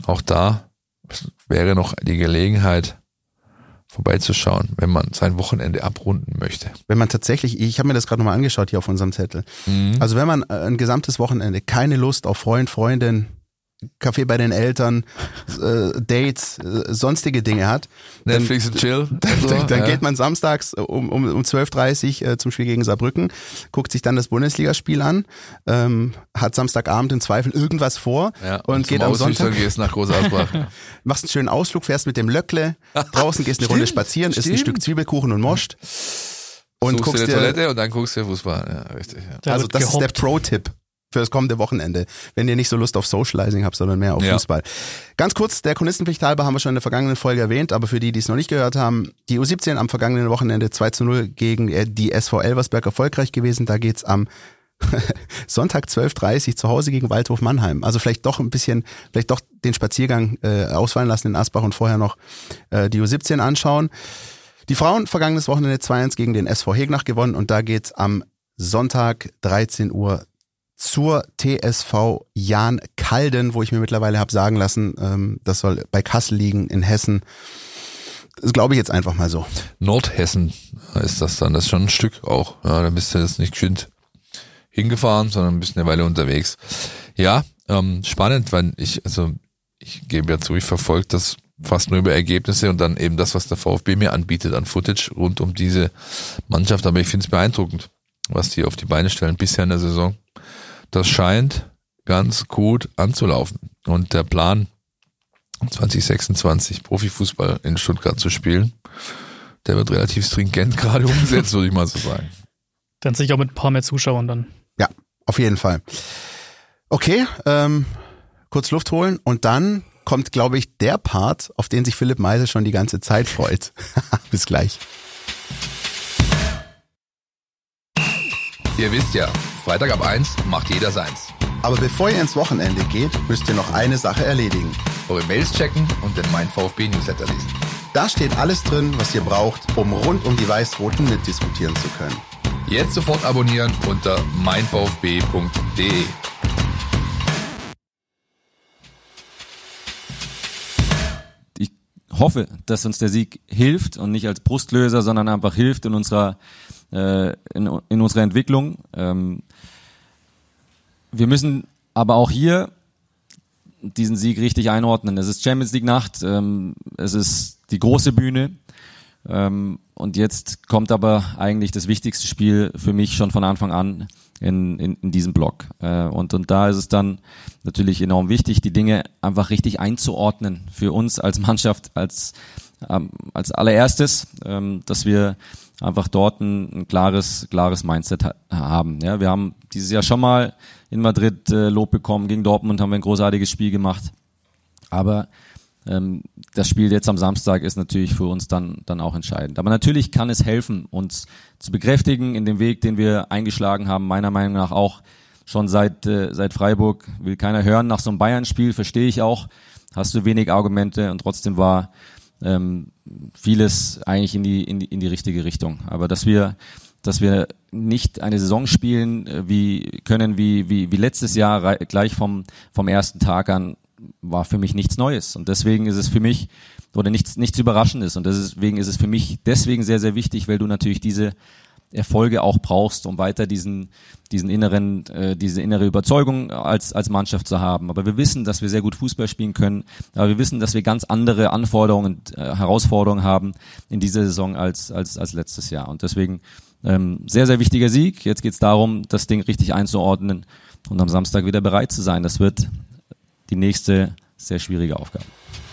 auch da wäre noch die Gelegenheit, vorbeizuschauen, wenn man sein Wochenende abrunden möchte. Wenn man tatsächlich, ich habe mir das gerade nochmal angeschaut hier auf unserem Zettel, mhm. also wenn man ein gesamtes Wochenende keine Lust auf Freund, Freundin, Kaffee bei den Eltern, äh, Dates, äh, sonstige Dinge hat. Netflix und Chill. Dann, so, dann, dann ja. geht man samstags um, um, um zwölf Uhr dreißig äh, zum Spiel gegen Saarbrücken, guckt sich dann das Bundesligaspiel an, ähm, hat Samstagabend im Zweifel irgendwas vor ja, und, und geht am Sonntag. Gehst nach Großausbach. Machst einen schönen Ausflug, fährst mit dem Löckle, draußen gehst eine Stimmt, Runde spazieren, isst ein Stück Zwiebelkuchen und moscht. Und Suchst guckst dir dir, Toilette und dann guckst du Fußball. Ja, richtig. Ja. Da also das gehoppt. Ist der Pro-Tipp für das kommende Wochenende, wenn ihr nicht so Lust auf Socializing habt, sondern mehr auf ja. Fußball. Ganz kurz, der Chronistenpflicht halber haben wir schon in der vergangenen Folge erwähnt, aber für die, die es noch nicht gehört haben, die U siebzehn am vergangenen Wochenende zwei zu null gegen die S V Elversberg erfolgreich gewesen. Da geht's am Sonntag zwölf Uhr dreißig zu Hause gegen Waldhof Mannheim. Also vielleicht doch ein bisschen, vielleicht doch den Spaziergang äh, ausfallen lassen in Asbach und vorher noch äh, die U siebzehn anschauen. Die Frauen vergangenes Wochenende zwei eins gegen den S V Hegnach gewonnen und da geht's am Sonntag dreizehn Uhr zur T S V Jahn Calden, wo ich mir mittlerweile habe sagen lassen, ähm, das soll bei Kassel liegen in Hessen. Das glaube ich jetzt einfach mal so. Nordhessen ist das dann, das ist schon ein Stück auch. Ja, da bist du jetzt nicht geschwind hingefahren, sondern bist eine Weile unterwegs. Ja, ähm, spannend, weil ich, also ich gebe ja zu, ich verfolge das fast nur über Ergebnisse und dann eben das, was der VfB mir anbietet an Footage rund um diese Mannschaft. Aber ich finde es beeindruckend, was die auf die Beine stellen bisher in der Saison. Das scheint ganz gut anzulaufen. Und der Plan, zwanzig sechsundzwanzig Profifußball in Stuttgart zu spielen, der wird relativ stringent gerade umgesetzt, würde ich mal so sagen. Dann sicher auch mit ein paar mehr Zuschauern dann. Ja, auf jeden Fall. Okay, ähm, kurz Luft holen und dann kommt, glaube ich, der Part, auf den sich Philipp Meisel schon die ganze Zeit freut. Bis gleich. Ihr wisst ja, Freitag ab eins macht jeder seins. Aber bevor ihr ins Wochenende geht, müsst ihr noch eine Sache erledigen. Eure Mails checken und den Mein VfB Newsletter lesen. Da steht alles drin, was ihr braucht, um rund um die Weiß-Roten mitdiskutieren zu können. Jetzt sofort abonnieren unter mein v f b punkt d e. Ich hoffe, dass uns der Sieg hilft und nicht als Brustlöser, sondern einfach hilft in unserer äh, in, in unserer Entwicklung. Ähm, wir müssen aber auch hier diesen Sieg richtig einordnen. Es ist Champions League Nacht, ähm, es ist die große Bühne. Ähm, und jetzt kommt aber eigentlich das wichtigste Spiel für mich schon von Anfang an in, in, in diesem Block. Äh, und, und da ist es dann natürlich enorm wichtig, die Dinge einfach richtig einzuordnen für uns als Mannschaft, als, ähm, als allererstes, ähm, dass wir einfach dort ein, ein klares, klares Mindset ha- haben. Ja, wir haben dieses Jahr schon mal in Madrid äh, Lob bekommen, gegen Dortmund haben wir ein großartiges Spiel gemacht. Aber Ähm, das Spiel jetzt am Samstag ist natürlich für uns dann dann auch entscheidend. Aber natürlich kann es helfen, uns zu bekräftigen in dem Weg, den wir eingeschlagen haben, meiner Meinung nach auch schon seit äh, seit Freiburg. Will keiner hören nach so einem Bayern-Spiel, verstehe ich auch. Hast du wenig Argumente und trotzdem war ähm, vieles eigentlich in die in die in die richtige Richtung. Aber dass wir dass wir nicht eine Saison spielen äh, wie können wie wie wie letztes Jahr rei- gleich vom vom ersten Tag an, war für mich nichts Neues und deswegen ist es für mich oder nichts nichts Überraschendes und deswegen ist es für mich deswegen sehr sehr wichtig, weil du natürlich diese Erfolge auch brauchst, um weiter diesen diesen inneren äh, diese innere Überzeugung als als Mannschaft zu haben. Aber wir wissen, dass wir sehr gut Fußball spielen können, aber wir wissen, dass wir ganz andere Anforderungen und äh, Herausforderungen haben in dieser Saison als als als letztes Jahr und deswegen ähm, sehr sehr wichtiger Sieg. Jetzt geht es darum, das Ding richtig einzuordnen und am Samstag wieder bereit zu sein. Das wird die nächste sehr schwierige Aufgabe.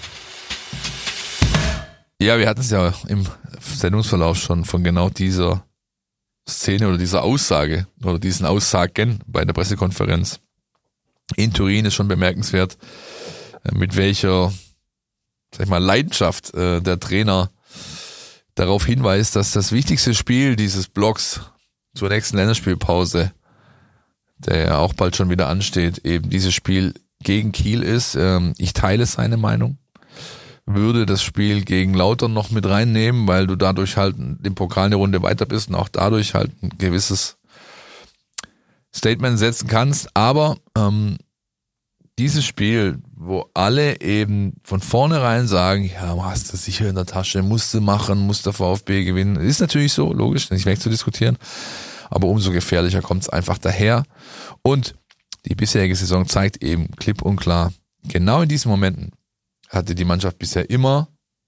Ja, wir hatten es ja im Sendungsverlauf schon von genau dieser Szene oder dieser Aussage oder diesen Aussagen bei der Pressekonferenz in Turin. Ist schon bemerkenswert, mit welcher, sag ich mal, Leidenschaft äh, der Trainer darauf hinweist, dass das wichtigste Spiel dieses Blocks zur nächsten Länderspielpause, der ja auch bald schon wieder ansteht, eben dieses Spiel gegen Kiel ist. Ich teile seine Meinung, würde das Spiel gegen Lautern noch mit reinnehmen, weil du dadurch halt im Pokal eine Runde weiter bist und auch dadurch halt ein gewisses Statement setzen kannst. Aber ähm, dieses Spiel, wo alle eben von vornherein sagen, ja, hast du sicher in der Tasche, musst du machen, muss der VfB gewinnen. Ist natürlich so, logisch, nicht wegzudiskutieren. Aber umso gefährlicher kommt es einfach daher. Und die bisherige Saison zeigt eben klipp und klar, genau in diesen Momenten hatte die Mannschaft bisher immer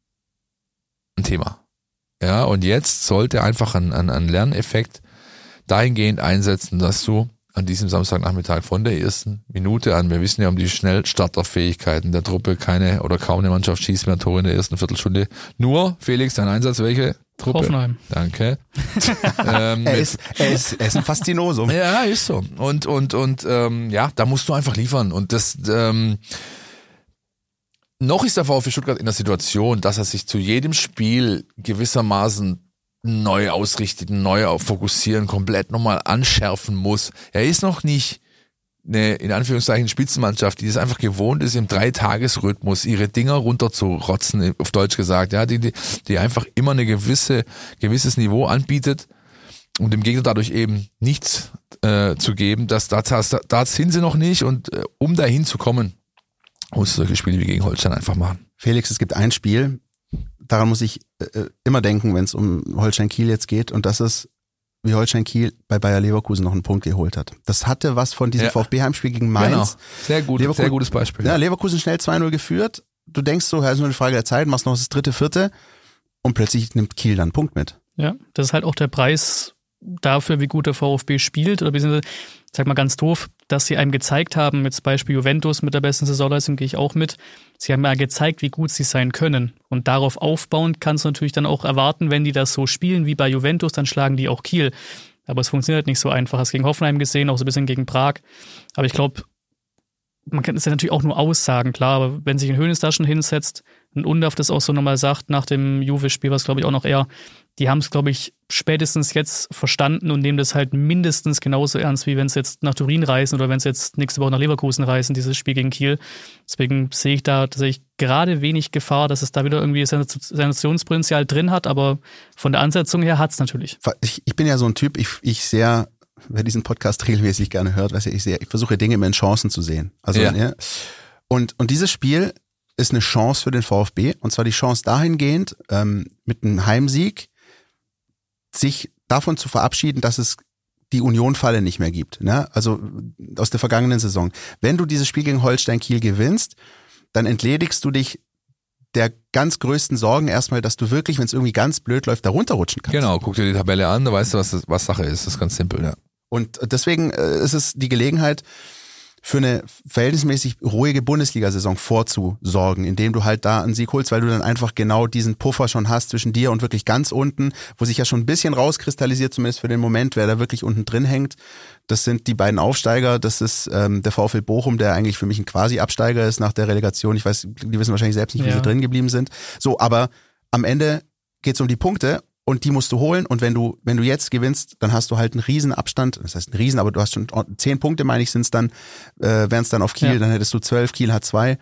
ein Thema. Ja, und jetzt sollte einfach ein, ein, ein Lerneffekt dahingehend einsetzen, dass du an diesem Samstagnachmittag von der ersten Minute an, wir wissen ja um die Schnellstarterfähigkeiten der Truppe, keine oder kaum eine Mannschaft schießt mehr Tore in der ersten Viertelstunde. Nur, Felix, dein Einsatz, welche Truppe? Hoffenheim. Danke. ähm, er, ist, er, ist, er ist ein Faszinosum. Ja, ist so. Und, und, und ähm, ja, da musst du einfach liefern. Und das ähm, noch ist der VfB Stuttgart in der Situation, dass er sich zu jedem Spiel gewissermaßen neu ausrichten, neu fokussieren, komplett nochmal anschärfen muss. Er ist noch nicht eine, in Anführungszeichen, Spitzenmannschaft, die es einfach gewohnt ist, im Dreitagesrhythmus ihre Dinger runterzurotzen, auf Deutsch gesagt, ja, die, die, die einfach immer eine gewisse, gewisses Niveau anbietet und dem Gegner dadurch eben nichts äh, zu geben. Das, da, da, da sind sie noch nicht und äh, um dahin zu kommen, musst du solche Spiele wie gegen Holstein einfach machen. Felix, es gibt ein Spiel, daran muss ich äh, immer denken, wenn es um Holstein-Kiel jetzt geht, und das ist, wie Holstein-Kiel bei Bayer Leverkusen noch einen Punkt geholt hat. Das hatte was von diesem ja. VfB-Heimspiel gegen Mainz. Genau. Sehr gut, Leverkusen, sehr gutes Beispiel. Ja, Leverkusen schnell zwei null geführt. Du denkst so, ja, ist nur eine Frage der Zeit, machst noch das dritte, vierte und plötzlich nimmt Kiel dann einen Punkt mit. Ja, das ist halt auch der Preis dafür, wie gut der VfB spielt, oder beziehungsweise, sag mal ganz doof, dass sie einem gezeigt haben, mit Beispiel Juventus mit der besten Saisonleistung gehe ich auch mit, sie haben ja gezeigt, wie gut sie sein können. Und darauf aufbauend kannst du natürlich dann auch erwarten, wenn die das so spielen wie bei Juventus, dann schlagen die auch Kiel. Aber es funktioniert nicht so einfach. Hast du gegen Hoffenheim gesehen, auch so ein bisschen gegen Prag. Aber ich glaube, man kann es ja natürlich auch nur aussagen, klar, aber wenn sich ein Hoeneß da schon hinsetzt, und Undav das auch so nochmal sagt, nach dem Juve-Spiel, was glaube ich auch noch eher, die haben es, glaube ich, spätestens jetzt verstanden und nehmen das halt mindestens genauso ernst, wie wenn es jetzt nach Turin reisen oder wenn es jetzt nächste Woche nach Leverkusen reisen, dieses Spiel gegen Kiel. Deswegen sehe ich da tatsächlich gerade wenig Gefahr, dass es da wieder irgendwie Sensationspotenzial drin hat, aber von der Ansetzung her hat es natürlich. Ich, ich bin ja so ein Typ, ich, ich sehr, wer diesen Podcast regelmäßig gerne hört, weiß ja, ich sehr, ich versuche Dinge immer in Chancen zu sehen. Also, ja. Ja, und, und dieses Spiel ist eine Chance für den VfB, und zwar die Chance dahingehend, ähm, mit einem Heimsieg sich davon zu verabschieden, dass es die Union-Falle nicht mehr gibt. Ne? Also aus der vergangenen Saison. Wenn du dieses Spiel gegen Holstein-Kiel gewinnst, dann entledigst du dich der ganz größten Sorgen erstmal, dass du wirklich, wenn es irgendwie ganz blöd läuft, da runterrutschen kannst. Genau, guck dir die Tabelle an, da weißt du, was, was Sache ist. Das ist ganz simpel, ja. Und deswegen äh, ist es die Gelegenheit, für eine verhältnismäßig ruhige Bundesliga-Saison vorzusorgen, indem du halt da einen Sieg holst, weil du dann einfach genau diesen Puffer schon hast zwischen dir und wirklich ganz unten, wo sich ja schon ein bisschen rauskristallisiert, zumindest für den Moment, wer da wirklich unten drin hängt. Das sind die beiden Aufsteiger, das ist ähm, der VfL Bochum, der eigentlich für mich ein Quasi-Absteiger ist nach der Relegation. Ich weiß, die wissen wahrscheinlich selbst nicht, wie ja. sie drin geblieben sind. So, aber am Ende geht's um die Punkte. Und die musst du holen, und wenn du wenn du jetzt gewinnst, dann hast du halt einen Riesenabstand, das heißt einen Riesen, aber du hast schon zehn Punkte, meine ich, sind es dann, äh, wären es dann auf Kiel, ja. Dann hättest du zwölf, Kiel hat zwei.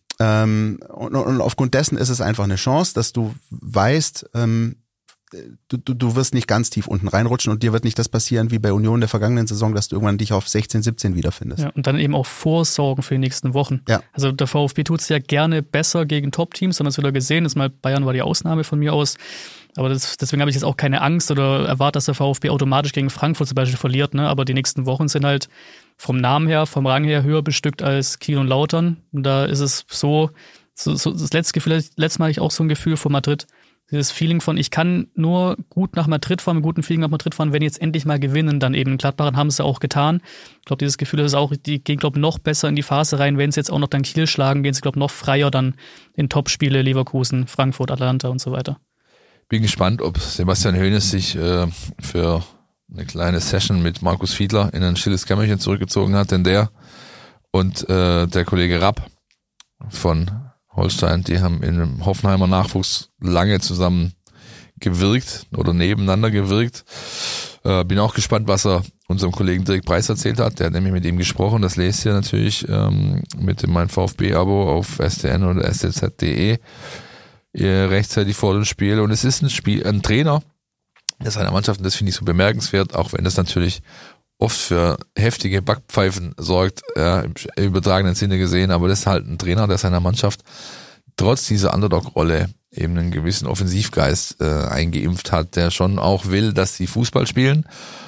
Ähm, und, und aufgrund dessen ist es einfach eine Chance, dass du weißt, ähm, du, du, du wirst nicht ganz tief unten reinrutschen und dir wird nicht das passieren wie bei Union der vergangenen Saison, dass du irgendwann dich auf sechzehn, siebzehn wiederfindest. Ja, und dann eben auch vorsorgen für die nächsten Wochen. Ja. Also der VfB tut es ja gerne besser gegen Top-Teams, haben wir es wieder gesehen, das mal Bayern war die Ausnahme von mir aus. Aber das, deswegen habe ich jetzt auch keine Angst oder erwarte, dass der VfB automatisch gegen Frankfurt zum Beispiel verliert. Ne? Aber die nächsten Wochen sind halt vom Namen her, vom Rang her höher bestückt als Kiel und Lautern. Und da ist es so, so, so das letzte Gefühl, letztes Mal hatte ich auch so ein Gefühl vor Madrid. Dieses Feeling von, ich kann nur gut nach Madrid fahren, mit gutem Feeling nach Madrid fahren, wenn die jetzt endlich mal gewinnen, dann eben in Gladbach haben sie auch getan. Ich glaube, dieses Gefühl ist auch, die gehen, glaube ich, noch besser in die Phase rein. Wenn sie jetzt auch noch dann Kiel schlagen, gehen sie, glaube ich, noch freier dann in Topspiele, Leverkusen, Frankfurt, Atalanta und so weiter. Bin gespannt, ob Sebastian Hoeneß sich äh, für eine kleine Session mit Markus Fiedler in ein stilles Kämmerchen zurückgezogen hat, denn der und äh, der Kollege Rapp von Holstein, die haben in einem Hoffenheimer Nachwuchs lange zusammen gewirkt oder nebeneinander gewirkt. Äh, bin auch gespannt, was er unserem Kollegen Dirk Preis erzählt hat. Der hat nämlich mit ihm gesprochen. Das lest ihr natürlich ähm, mit dem Mein VfB-Abo auf S T N oder S T Z punkt de rechtzeitig vor dem Spiel. Und es ist ein Spiel, ein Trainer, der seiner Mannschaft, und das finde ich so bemerkenswert, auch wenn das natürlich oft für heftige Backpfeifen sorgt, ja, im übertragenen Sinne gesehen, aber das ist halt ein Trainer, der seiner Mannschaft trotz dieser Underdog-Rolle eben einen gewissen Offensivgeist äh, eingeimpft hat, der schon auch will, dass sie Fußball spielen.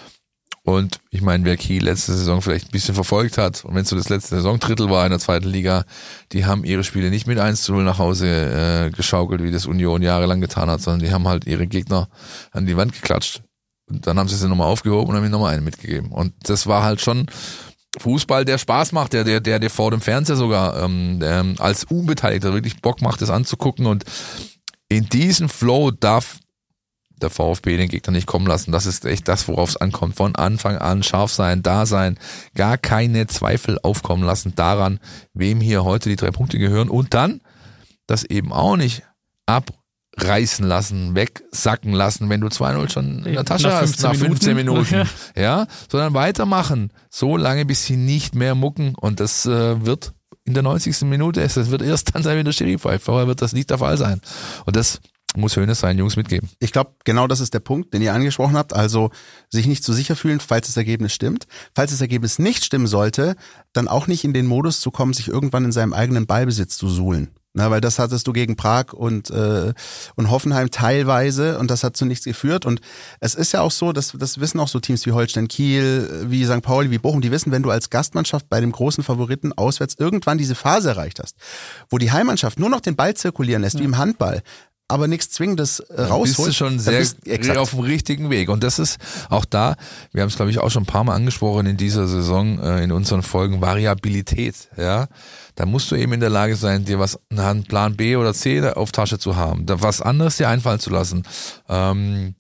Und ich meine, wer Kiel letzte Saison vielleicht ein bisschen verfolgt hat, und wenn es so das letzte Saisondrittel war in der zweiten Liga, die haben ihre Spiele nicht mit eins zu null nach Hause äh, geschaukelt, wie das Union jahrelang getan hat, sondern die haben halt ihre Gegner an die Wand geklatscht. Und dann haben sie sie nochmal aufgehoben und haben ihnen nochmal einen mitgegeben. Und das war halt schon Fußball, der Spaß macht, der der der, der vor dem Fernseher sogar ähm, der, als Unbeteiligter wirklich Bock macht, das anzugucken. Und in diesen Flow darf der VfB den Gegner nicht kommen lassen. Das ist echt das, worauf es ankommt. Von Anfang an scharf sein, da sein, gar keine Zweifel aufkommen lassen daran, wem hier heute die drei Punkte gehören. Und dann das eben auch nicht abreißen lassen, wegsacken lassen, wenn du zwei null schon in der Tasche nach hast, nach fünfzehn Minuten. Ja. Ja, sondern weitermachen. So lange, bis sie nicht mehr mucken. Und das äh, wird in der neunzigsten Minute, es wird erst dann sein, wenn der Schiri pfeift. Vorher wird das nicht der Fall sein. Und das muss Hoeneß seinen Jungs mitgeben. Ich glaube, genau das ist der Punkt, den ihr angesprochen habt. Also sich nicht zu sicher fühlen, falls das Ergebnis stimmt. Falls das Ergebnis nicht stimmen sollte, dann auch nicht in den Modus zu kommen, sich irgendwann in seinem eigenen Ballbesitz zu suhlen. Na, weil das hattest du gegen Prag und äh, und Hoffenheim teilweise und das hat zu nichts geführt. Und es ist ja auch so, dass das wissen auch so Teams wie Holstein Kiel, wie Sankt Pauli, wie Bochum, die wissen, wenn du als Gastmannschaft bei dem großen Favoriten auswärts irgendwann diese Phase erreicht hast, wo die Heimmannschaft nur noch den Ball zirkulieren lässt, ja. wie im Handball, aber nichts Zwingendes äh, rausholt. Bist du schon sehr bist, auf dem richtigen Weg. Und das ist auch da, wir haben es glaube ich auch schon ein paar Mal angesprochen in dieser Saison, äh, in unseren Folgen, Variabilität, ja. Da musst du eben in der Lage sein, dir was, einen Plan B oder C auf Tasche zu haben, da was anderes dir einfallen zu lassen. Ähm,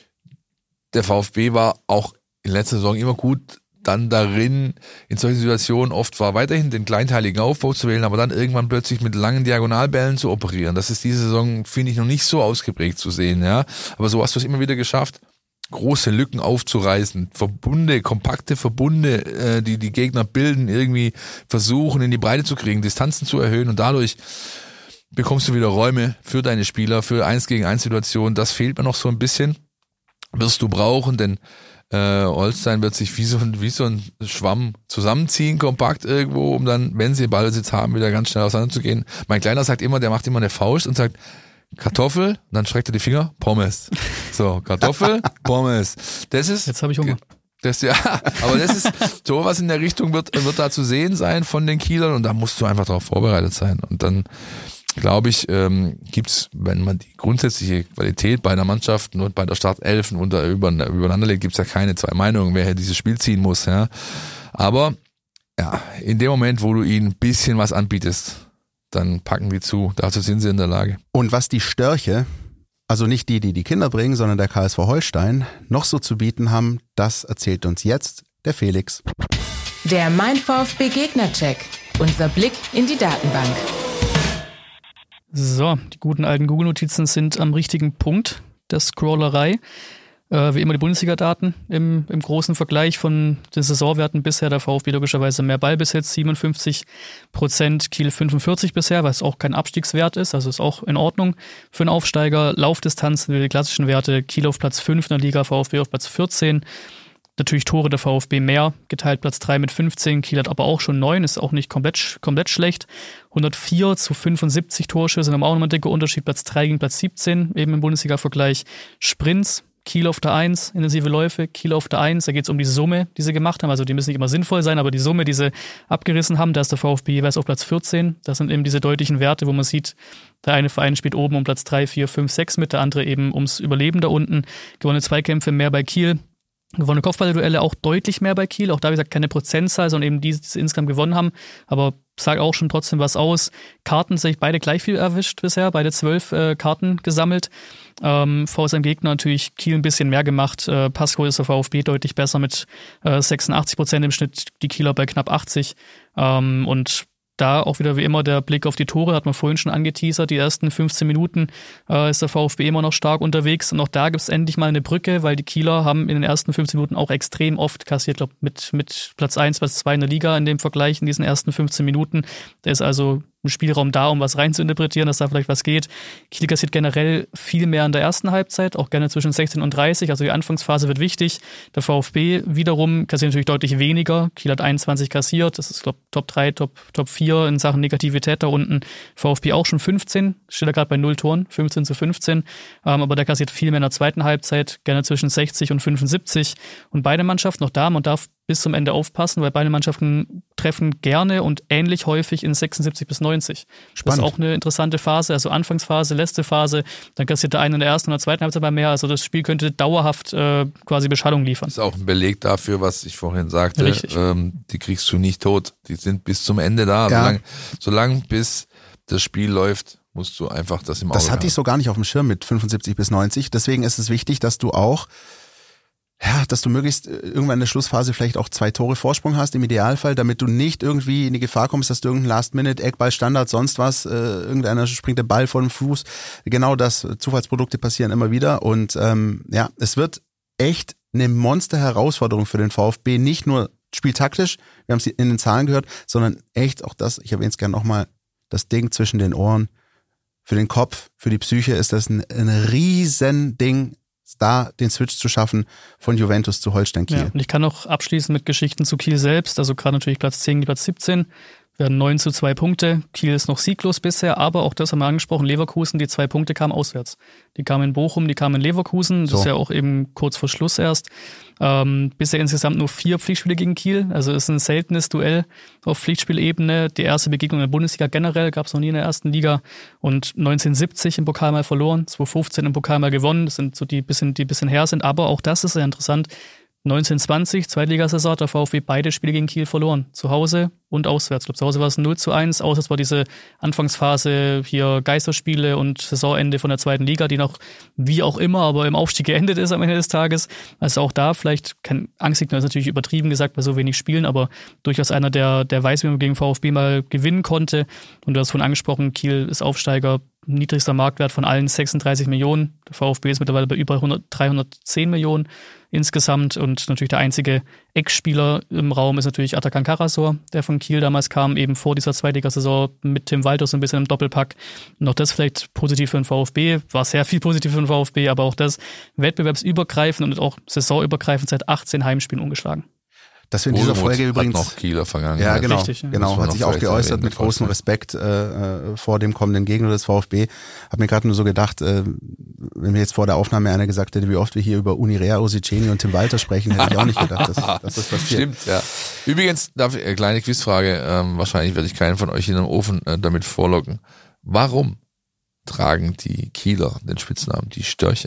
der VfB war auch in letzter Saison immer gut dann darin, in solchen Situationen oft war weiterhin den kleinteiligen Aufbau zu wählen, aber dann irgendwann plötzlich mit langen Diagonalbällen zu operieren. Das ist diese Saison, finde ich, noch nicht so ausgeprägt zu sehen, ja. Aber so hast du es immer wieder geschafft, große Lücken aufzureißen, Verbunde, kompakte Verbunde, äh, die die Gegner bilden, irgendwie versuchen in die Breite zu kriegen, Distanzen zu erhöhen und dadurch bekommst du wieder Räume für deine Spieler, für eins gegen eins Situationen. Das fehlt mir noch so ein bisschen, wirst du brauchen, denn äh, Holstein wird sich wie so, ein, wie so ein Schwamm zusammenziehen, kompakt irgendwo, um dann, wenn sie Ballbesitz haben, wieder ganz schnell auseinanderzugehen. Mein Kleiner sagt immer, der macht immer eine Faust und sagt, Kartoffel, dann streckt er die Finger, Pommes. So, Kartoffel, Pommes. Das ist. Jetzt habe ich Hunger. Das ja, aber das ist sowas in der Richtung wird wird da zu sehen sein von den Kielern und da musst du einfach darauf vorbereitet sein. Und dann glaube ich, ähm, gibt's, wenn man die grundsätzliche Qualität bei einer Mannschaft und bei der Startelfen unter über, übereinander legt, gibt's ja keine zwei Meinungen, wer hier dieses Spiel ziehen muss. Ja, aber ja, in dem Moment, wo du ihnen ein bisschen was anbietest, dann packen die zu. Dazu sind sie in der Lage. Und was die Störche, also nicht die, die die Kinder bringen, sondern der K S V Holstein, noch so zu bieten haben, das erzählt uns jetzt der Felix. Der Mein VfB Gegnercheck. Unser Blick in die Datenbank. So, die guten alten Google-Notizen sind am richtigen Punkt der Scrollerei. Äh, wie immer die Bundesliga-Daten im, im großen Vergleich von den Saisonwerten bisher. Der VfB logischerweise mehr Ballbesitz, siebenundfünfzig Prozent, Kiel fünfundvierzig bisher, was auch kein Abstiegswert ist, also ist auch in Ordnung für einen Aufsteiger. Laufdistanzen, die klassischen Werte, Kiel auf Platz fünf in der Liga, VfB auf Platz vierzehn. Natürlich Tore der VfB mehr, geteilt Platz drei mit fünfzehn, Kiel hat aber auch schon neun, ist auch nicht komplett, komplett schlecht. hundertvier zu fünfundsiebzig Torschüsse, sind aber auch nochmal ein dicker Unterschied, Platz drei gegen Platz siebzehn, eben im Bundesliga-Vergleich. Sprints, Kiel auf der eins, intensive Läufe, Kiel auf der eins, da geht es um die Summe, die sie gemacht haben, also die müssen nicht immer sinnvoll sein, aber die Summe, die sie abgerissen haben, da ist der VfB jeweils auf Platz vierzehn, das sind eben diese deutlichen Werte, wo man sieht, der eine Verein spielt oben um Platz drei, vier, fünf, sechs mit, der andere eben ums Überleben da unten, gewonnene Zweikämpfe mehr bei Kiel, gewonnene Kopfballduelle auch deutlich mehr bei Kiel, auch da wie gesagt keine Prozentzahl, sondern eben die, die sie insgesamt gewonnen haben, aber sag auch schon trotzdem was aus. Karten sich beide gleich viel erwischt bisher, beide zwölf äh, Karten gesammelt. Ähm, V S M Gegner natürlich Kiel ein bisschen mehr gemacht. Äh, Passquote ist der VfB deutlich besser mit äh, sechsundachtzig Prozent im Schnitt, die Kieler bei knapp achtzig. Ähm, und da auch wieder wie immer der Blick auf die Tore, hat man vorhin schon angeteasert. Die ersten fünfzehn Minuten äh, ist der VfB immer noch stark unterwegs. Und auch da gibt es endlich mal eine Brücke, weil die Kieler haben in den ersten fünfzehn Minuten auch extrem oft kassiert. Ich glaube, mit, mit Platz eins, Platz zwei in der Liga in dem Vergleich in diesen ersten fünfzehn Minuten. Da ist also ein Spielraum da, um was rein zu interpretieren, dass da vielleicht was geht. Kiel kassiert generell viel mehr in der ersten Halbzeit, auch gerne zwischen sechzehn und dreißig, also die Anfangsphase wird wichtig. Der VfB wiederum kassiert natürlich deutlich weniger. Kiel hat einundzwanzig kassiert, das ist, glaube ich, Top drei, Top, Top vier in Sachen Negativität da unten. VfB auch schon fünfzehn, steht er gerade bei null Toren, fünfzehn zu fünfzehn, ähm, aber der kassiert viel mehr in der zweiten Halbzeit, gerne zwischen sechzig und fünfundsiebzig. Und beide Mannschaften noch da, man darf bis zum Ende aufpassen, weil beide Mannschaften treffen gerne und ähnlich häufig in sechsundsiebzig bis neunzig. Spannend. Das ist auch eine interessante Phase, also Anfangsphase, letzte Phase, dann kassiert der eine in der ersten und der zweiten Halbzeit mal mehr, also das Spiel könnte dauerhaft äh, quasi Beschallung liefern. Das ist auch ein Beleg dafür, was ich vorhin sagte, ähm, die kriegst du nicht tot, die sind bis zum Ende da, ja. solange, solange bis das Spiel läuft, musst du einfach das im Auge haben. Das hatte ich so gar nicht auf dem Schirm mit fünfundsiebzig bis neunzig, deswegen ist es wichtig, dass du auch Ja, dass du möglichst irgendwann in der Schlussphase vielleicht auch zwei Tore Vorsprung hast, im Idealfall, damit du nicht irgendwie in die Gefahr kommst, dass du irgendein Last-Minute, Eckball, Standard, sonst was, äh, irgendeiner springt der Ball vor den Fuß. Genau das, Zufallsprodukte passieren immer wieder und ähm, ja, es wird echt eine Monster-Herausforderung für den VfB, nicht nur spieltaktisch, wir haben es in den Zahlen gehört, sondern echt auch das, ich erwähne es gerne nochmal, das Ding zwischen den Ohren, für den Kopf, für die Psyche ist das ein, ein riesen Ding, da den Switch zu schaffen von Juventus zu Holstein Kiel. Ja, und ich kann noch abschließen mit Geschichten zu Kiel selbst, also gerade natürlich Platz zehn, Platz siebzehn, werden neun zu zwei Punkte. Kiel ist noch sieglos bisher, aber auch das haben wir angesprochen, Leverkusen, die zwei Punkte kamen auswärts. Die kamen in Bochum, die kamen in Leverkusen, das so. Ist ja auch eben kurz vor Schluss erst. Ähm, bisher insgesamt nur vier Pflichtspiele gegen Kiel, also ist ein seltenes Duell auf Pflichtspielebene. Die erste Begegnung in der Bundesliga generell gab es noch nie in der ersten Liga und neunzehnhundertsiebzig im Pokal mal verloren, zweitausendfünfzehn im Pokal mal gewonnen, das sind so die bisschen, die bisschen her sind, aber auch das ist sehr interessant. neunzehn zwanzig, Zweitligasaison, der VfB beide Spiele gegen Kiel verloren. Zu Hause und auswärts. Ich glaube, zu Hause war es null zu eins. Auswärts war diese Anfangsphase hier Geisterspiele und Saisonende von der zweiten Liga, die noch wie auch immer, aber im Aufstieg geendet ist am Ende des Tages. Also auch da vielleicht, kein Angstgegner ist natürlich übertrieben gesagt bei so wenig Spielen, aber durchaus einer, der, der weiß, wie man gegen VfB mal gewinnen konnte. Und du hast vorhin angesprochen, Kiel ist Aufsteiger, niedrigster Marktwert von allen sechsunddreißig Millionen. Der VfB ist mittlerweile bei über dreihundertzehn Millionen insgesamt und natürlich der einzige Ex-Spieler im Raum ist natürlich Atakan Karasor, der von Kiel damals kam, eben vor dieser Zweitligasaison mit Tim Walter so ein bisschen im Doppelpack. Und auch das vielleicht positiv für den VfB, war sehr viel positiv für den VfB, aber auch das wettbewerbsübergreifend und auch saisonübergreifend seit achtzehn Heimspielen ungeschlagen. Dass wir in dieser Folge übrigens hat noch Kieler Vergangenheit. Ja, genau, Richtig, ja. genau, hat sich auch geäußert mit großem Respekt äh, vor dem kommenden Gegner des VfB. Hab mir gerade nur so gedacht, äh, wenn mir jetzt vor der Aufnahme einer gesagt hätte, wie oft wir hier über Unirea, Osiceni und Tim Walter sprechen, hätte ich auch nicht gedacht, dass, dass das passiert. Stimmt, ja. Übrigens, darf ich, eine kleine Quizfrage, ähm, wahrscheinlich werde ich keinen von euch in den Ofen äh, damit vorlocken. Warum tragen die Kieler den Spitznamen die Störche?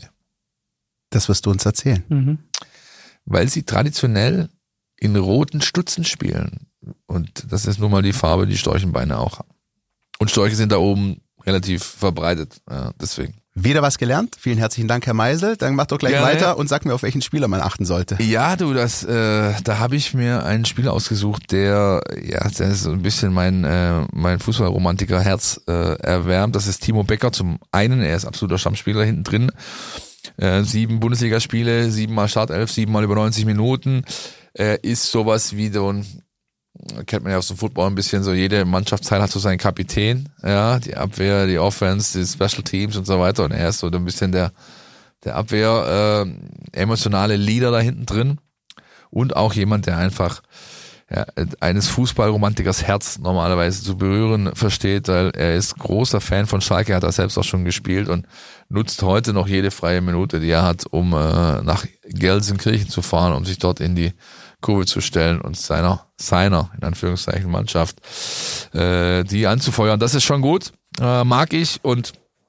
Das wirst du uns erzählen. Mhm. Weil sie traditionell in roten Stutzen spielen. Und das ist nun mal die Farbe, die Storchenbeine auch haben. Und Störche sind da oben relativ verbreitet. Ja, deswegen. Wieder was gelernt. Vielen herzlichen Dank, Herr Meisel. Dann mach doch gleich Gerne. weiter und sag mir, auf welchen Spieler man achten sollte. Ja, du, das, äh, da habe ich mir einen Spieler ausgesucht, der, ja, der ist so ein bisschen mein, äh, mein Fußballromantiker-Herz äh, erwärmt. Das ist Timo Becker zum einen. Er ist absoluter Stammspieler hinten drin. Äh, sieben Bundesligaspiele, siebenmal Startelf, siebenmal über neunzig Minuten. Er ist sowas wie so ein, kennt man ja aus dem Football ein bisschen so, jede Mannschaftsteil hat so seinen Kapitän, ja, die Abwehr, die Offense, die Special Teams und so weiter und er ist so ein bisschen der, der Abwehr, äh, emotionale Leader da hinten drin und auch jemand, der einfach ja, eines Fußballromantikers Herz normalerweise zu berühren versteht, weil er ist großer Fan von Schalke, hat er selbst auch schon gespielt und nutzt heute noch jede freie Minute, die er hat, um äh, nach Gelsenkirchen zu fahren, um sich dort in die Kurve zu stellen und seiner, seiner, in Anführungszeichen, Mannschaft, äh, die anzufeuern. Das ist schon gut, äh, mag ich und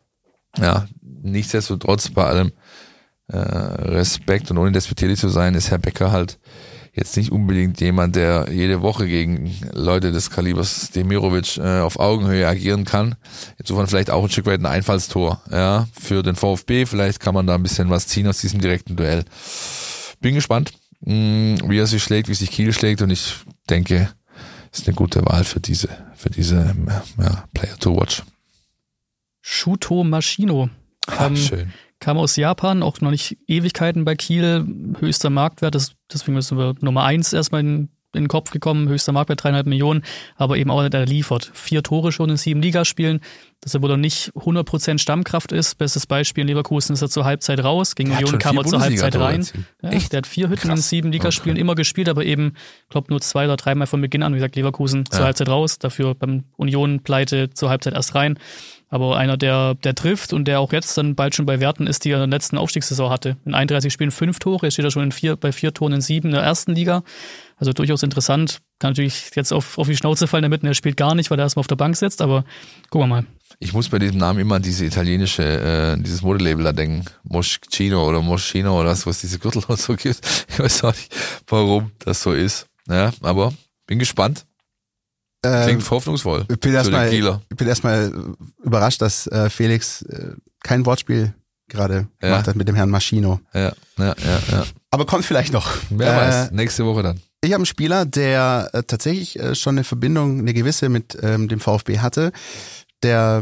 ja, nichtsdestotrotz bei allem äh, Respekt und ohne despektierlich zu sein, ist Herr Becker halt jetzt nicht unbedingt jemand, der jede Woche gegen Leute des Kalibers Demirovic äh, auf Augenhöhe agieren kann. Insofern vielleicht auch ein Stück weit ein Einfallstor, ja, für den VfB. Vielleicht kann man da ein bisschen was ziehen aus diesem direkten Duell. Bin gespannt, mh, wie er sich schlägt, wie sich Kiel schlägt und ich denke, ist eine gute Wahl für diese, für diese ja, Player to watch. Shuto Machino. Ach, ähm, schön. Kam aus Japan, auch noch nicht Ewigkeiten bei Kiel, höchster Marktwert, das, deswegen müssen wir Nummer eins erstmal in in den Kopf gekommen, höchster Marktwert dreieinhalb Millionen, aber eben auch der liefert. Vier Tore schon in sieben Ligaspielen, dass er wohl nicht hundert Prozent Stammkraft ist. Bestes Beispiel in Leverkusen ist er zur Halbzeit raus, gegen Union kam er zur Halbzeit rein. Ja, Echt? Der hat vier Hütten Krass. in sieben Ligaspielen okay. immer gespielt, aber eben, ich glaube, nur zwei oder dreimal von Beginn an. Wie gesagt, Leverkusen ja. zur Halbzeit raus, dafür beim Union-Pleite zur Halbzeit erst rein. Aber einer, der, der trifft und der auch jetzt dann bald schon bei Werten ist, die er in der letzten Aufstiegssaison hatte. In einunddreißig Spielen fünf Tore, jetzt steht er schon in vier, bei vier Toren in sieben in der ersten Liga. Also durchaus interessant. Kann natürlich jetzt auf, auf die Schnauze fallen damit, und er spielt gar nicht, weil er erstmal auf der Bank sitzt, aber gucken wir mal. Ich muss bei diesem Namen immer an diese italienische, äh, dieses Modelabel da denken. Moschino oder Moschino oder was, was diese Gürtel und so gibt. Ich weiß auch nicht, warum das so ist. Ja, aber bin gespannt. Klingt ähm, hoffnungsvoll. Ich bin erstmal erst überrascht, dass äh, Felix äh, kein Wortspiel gerade ja. gemacht hat mit dem Herrn Maschino. Ja, ja, ja, ja. Aber kommt vielleicht noch. Wer äh, weiß, nächste Woche dann. Ich habe einen Spieler, der äh, tatsächlich äh, schon eine Verbindung, eine gewisse mit ähm, dem VfB hatte, der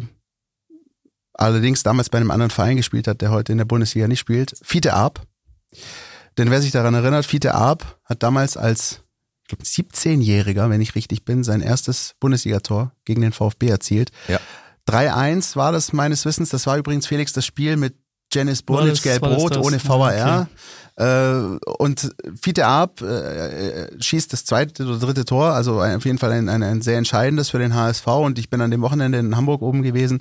allerdings damals bei einem anderen Verein gespielt hat, der heute in der Bundesliga nicht spielt. Fiete Arp. Denn wer sich daran erinnert, Fiete Arp hat damals als ich glaube, siebzehnjähriger, wenn ich richtig bin, sein erstes Bundesligator gegen den VfB erzielt. Ja. drei eins war das meines Wissens. Das war übrigens, Felix, das Spiel mit Janis Burlic, Gelb-Rot, ohne V A R. Okay. Äh, und Fiete Arp äh, schießt das zweite oder dritte Tor, also auf jeden Fall ein, ein, ein sehr entscheidendes für den H S V. Und ich bin an dem Wochenende in Hamburg oben gewesen.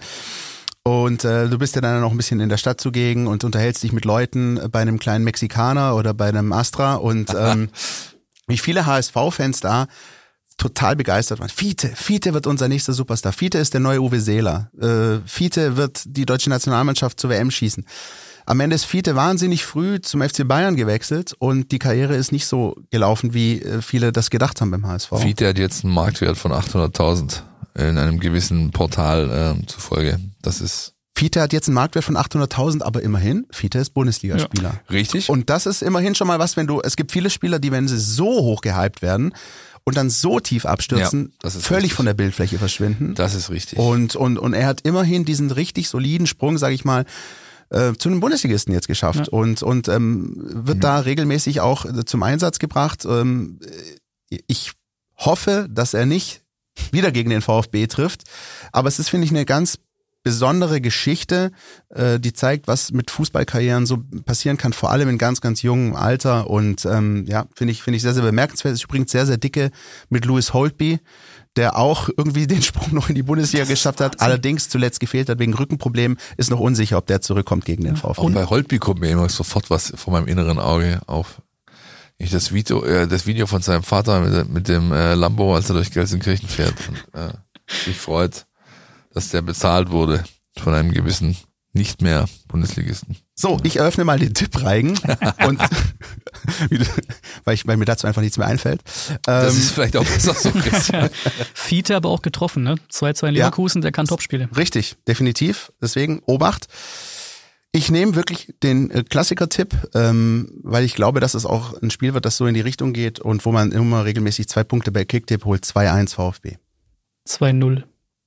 Und äh, du bist ja dann noch ein bisschen in der Stadt zugegen und unterhältst dich mit Leuten bei einem kleinen Mexikaner oder bei einem Astra und ähm, wie viele H S V-Fans da total begeistert waren. Fiete, Fiete wird unser nächster Superstar. Fiete ist der neue Uwe Seeler. Äh, Fiete wird die deutsche Nationalmannschaft zur W M schießen. Am Ende ist Fiete wahnsinnig früh zum F C Bayern gewechselt und die Karriere ist nicht so gelaufen, wie viele das gedacht haben beim H S V. Fiete hat jetzt einen Marktwert von achthunderttausend in einem gewissen Portal äh, zufolge. Das ist Fiete hat jetzt einen Marktwert von achthunderttausend, aber immerhin, Fiete ist Bundesligaspieler. Ja, richtig. Und das ist immerhin schon mal was, wenn du, es gibt viele Spieler, die, wenn sie so hoch gehypt werden und dann so tief abstürzen, ja, völlig richtig. Von der Bildfläche verschwinden. Das ist richtig. Und, und, und er hat immerhin diesen richtig soliden Sprung, sag ich mal, äh, zu einem Bundesligisten jetzt geschafft. Ja. Und, und ähm, wird mhm. da regelmäßig auch zum Einsatz gebracht. Ähm, ich hoffe, dass er nicht wieder gegen den VfB trifft, aber es ist, finde ich, eine ganz besondere Geschichte, äh, die zeigt, was mit Fußballkarrieren so passieren kann, vor allem in ganz, ganz jungem Alter und ähm, ja, finde ich finde ich sehr, sehr bemerkenswert. Ist übrigens sehr, sehr dicke mit Louis Holtby, der auch irgendwie den Sprung noch in die Bundesliga geschafft hat, allerdings zuletzt gefehlt hat wegen Rückenproblemen, ist noch unsicher, ob der zurückkommt gegen den VfB. Und bei Holtby kommt mir immer sofort was vor meinem inneren Auge auf. Ich das Video, äh, das Video von seinem Vater mit, mit dem äh, Lambo, als er durch Gelsenkirchen fährt und äh, sich freut, dass der bezahlt wurde von einem gewissen nicht mehr Bundesligisten. So, ich eröffne mal den Tippreigen und weil, ich, weil mir dazu einfach nichts mehr einfällt. Das ähm, ist vielleicht auch besser so. Fiete aber auch getroffen, ne? zwei zwei in Leverkusen, ja, der kann Topspiele. Richtig, definitiv. Deswegen Obacht. Ich nehme wirklich den Klassiker-Tipp, ähm, weil ich glaube, dass es auch ein Spiel wird, das so in die Richtung geht und wo man immer regelmäßig zwei Punkte bei Kicktipp holt. zwei eins VfB. zwei null.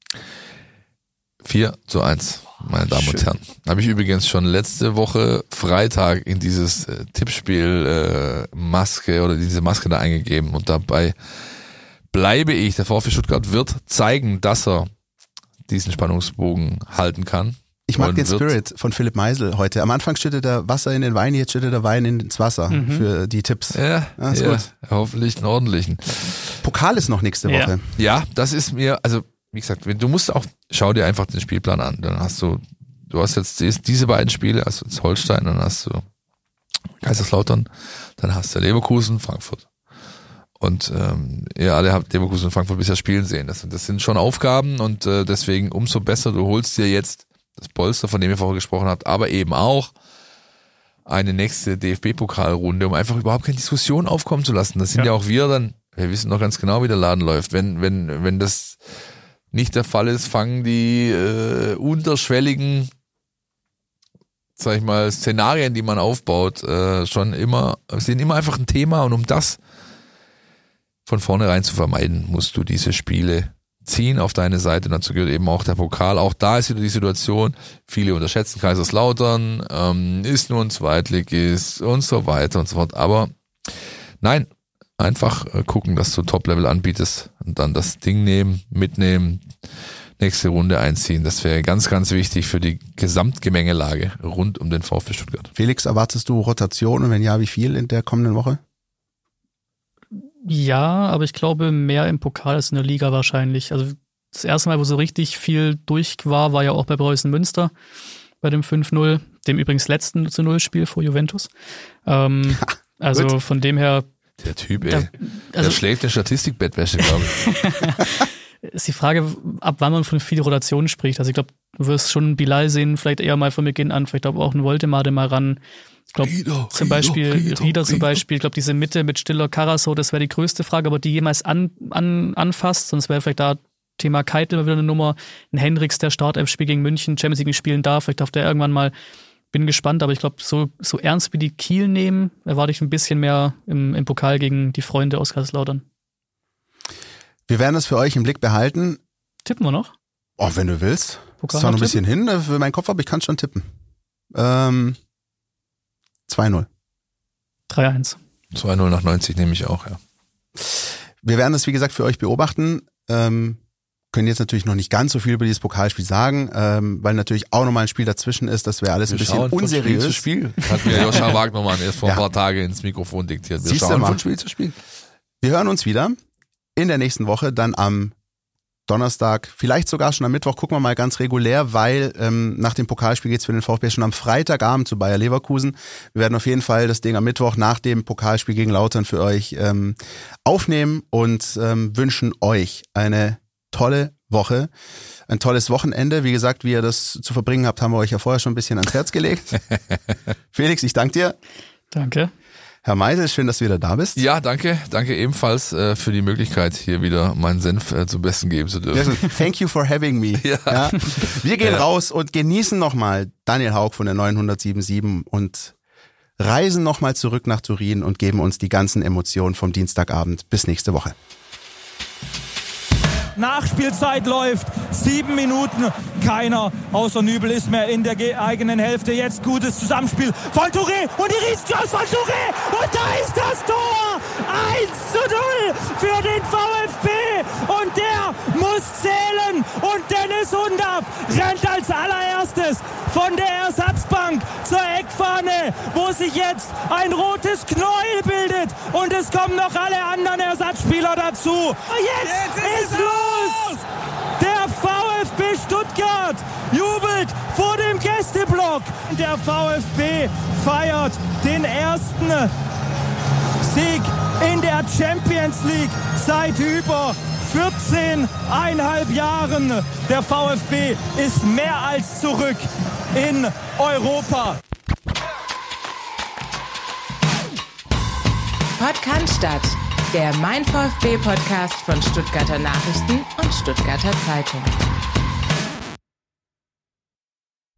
vier zu eins, meine Damen Schön. und Herren. Habe ich übrigens schon letzte Woche Freitag in dieses äh, Tippspiel äh, Maske oder diese Maske da eingegeben und dabei bleibe ich. Der VfB Stuttgart wird zeigen, dass er diesen Spannungsbogen halten kann. Ich mag den Spirit von Philipp Meisel heute. Am Anfang schüttet er Wasser in den Wein, jetzt schüttet er Wein ins Wasser mhm. für die Tipps. Ja, ja, ist ja gut. Hoffentlich einen ordentlichen. Pokal ist noch nächste Woche. Ja, ja, das ist mir, also wie gesagt, du musst auch, schau dir einfach den Spielplan an. Dann hast du, du hast jetzt diese beiden Spiele, also jetzt Holstein, dann hast du Kaiserslautern, dann hast du Leverkusen, Frankfurt. Und ähm, ihr alle habt Leverkusen und Frankfurt bisher spielen sehen. Das, das sind schon Aufgaben und äh, deswegen umso besser, du holst dir jetzt das Polster, von dem ihr vorher gesprochen habt, aber eben auch eine nächste D F B-Pokalrunde, um einfach überhaupt keine Diskussion aufkommen zu lassen. Das sind ja, ja auch wir dann, wir wissen noch ganz genau, wie der Laden läuft. Wenn, wenn, wenn das nicht der Fall ist, fangen die äh, unterschwelligen, sag ich mal, Szenarien, die man aufbaut, äh, schon immer, sind immer einfach ein Thema und um das von vornherein zu vermeiden, musst du diese Spiele ziehen auf deine Seite. Und dazu gehört eben auch der Pokal. Auch da ist wieder die Situation, viele unterschätzen Kaiserslautern, ähm, ist nur ein Zweitligist und so weiter und so fort. Aber nein, einfach äh, gucken, dass du Top-Level anbietest und dann das Ding nehmen, mitnehmen, nächste Runde einziehen. Das wäre ganz, ganz wichtig für die Gesamtgemengelage rund um den VfB Stuttgart. Felix, erwartest du Rotation und wenn ja, wie viel in der kommenden Woche? Ja, aber ich glaube mehr im Pokal als in der Liga wahrscheinlich. Also das erste Mal, wo so richtig viel durch war, war ja auch bei Preußen Münster bei dem fünf null, dem übrigens letzten zu null Spiel vor Juventus. Ähm, also gut. Von dem her... Der Typ, ey. Da, also, der schläft in Statistikbettwäsche, glaube ich. Ist die Frage, ab wann man von viel Rotation spricht. Also ich glaube, du wirst schon einen Bilal sehen, vielleicht eher mal von Beginn an, vielleicht auch einen Woltemade mal ran. Ich glaube zum Beispiel, Rieder, Rieder zum Beispiel, ich glaube diese Mitte mit Stiller, Karasor, das wäre die größte Frage, aber die jemals an, an, anfasst, sonst wäre vielleicht da Thema Keitel wieder eine Nummer, ein Hendricks, der Startelf-Spiel gegen München, Champions League spielen darf, vielleicht darf der irgendwann mal, bin gespannt, aber ich glaube, so, so ernst wie die Kiel nehmen, erwarte ich ein bisschen mehr im, im Pokal gegen die Freunde aus Kaiserslautern. Wir werden das für euch im Blick behalten. Tippen wir noch? Oh, wenn du willst. Pokal ist zwar noch ein tippen? bisschen hin für meinen Kopf, aber ich kann schon tippen. Ähm, zwei null. drei eins. zwei null nach neunzig nehme ich auch, ja. Wir werden das, wie gesagt, für euch beobachten. Ähm, können jetzt natürlich noch nicht ganz so viel über dieses Pokalspiel sagen, ähm, weil natürlich auch nochmal ein Spiel dazwischen ist. Das wäre alles Wir ein bisschen schauen unseriös. Von Spiel zu Spiel. Hat mir Joscha Wagnermann erst vor Ja. ein paar Tagen ins Mikrofon diktiert. Wir Siehst du schauen mal. von Spiel zu Spiel. Wir hören uns wieder in der nächsten Woche, dann am Donnerstag, vielleicht sogar schon am Mittwoch, gucken wir mal ganz regulär, weil ähm, nach dem Pokalspiel geht's für den VfB schon am Freitagabend zu Bayer Leverkusen. Wir werden auf jeden Fall das Ding am Mittwoch nach dem Pokalspiel gegen Lautern für euch ähm, aufnehmen und ähm, wünschen euch eine tolle Woche, ein tolles Wochenende. Wie gesagt, wie ihr das zu verbringen habt, haben wir euch ja vorher schon ein bisschen ans Herz gelegt. Felix, ich danke dir. Danke. Herr Meisel, schön, dass du wieder da bist. Ja, danke. Danke ebenfalls äh, für die Möglichkeit, hier wieder meinen Senf äh, zum Besten geben zu dürfen. Thank you for having me. Ja. Ja. Wir gehen Ja. raus und genießen nochmal Daniel Haug von der neunhundertsiebenundsiebzig und reisen nochmal zurück nach Turin und geben uns die ganzen Emotionen vom Dienstagabend. Bis nächste Woche. Nachspielzeit läuft, sieben Minuten, keiner außer Nübel ist mehr in der ge- eigenen Hälfte. Jetzt gutes Zusammenspiel von Touré und die Riesenchance von Touré und da ist das Tor! eins zu null für den VfB und der muss zählen und Dennis Undaff rennt als allererstes von der Ersatzbank zur Eckfahne, wo sich jetzt ein rotes Knäuel bildet und es kommen noch alle anderen Ersatzspieler dazu. Jetzt, jetzt ist, ist los! Der VfB Stuttgart jubelt vor dem Gästeblock. Der VfB feiert den ersten Sieg in der Champions League seit über vierzehneinhalb Jahren. Der VfB ist mehr als zurück in Europa. Podcast, der Mein VfB Podcast von Stuttgarter Nachrichten und Stuttgarter Zeitung.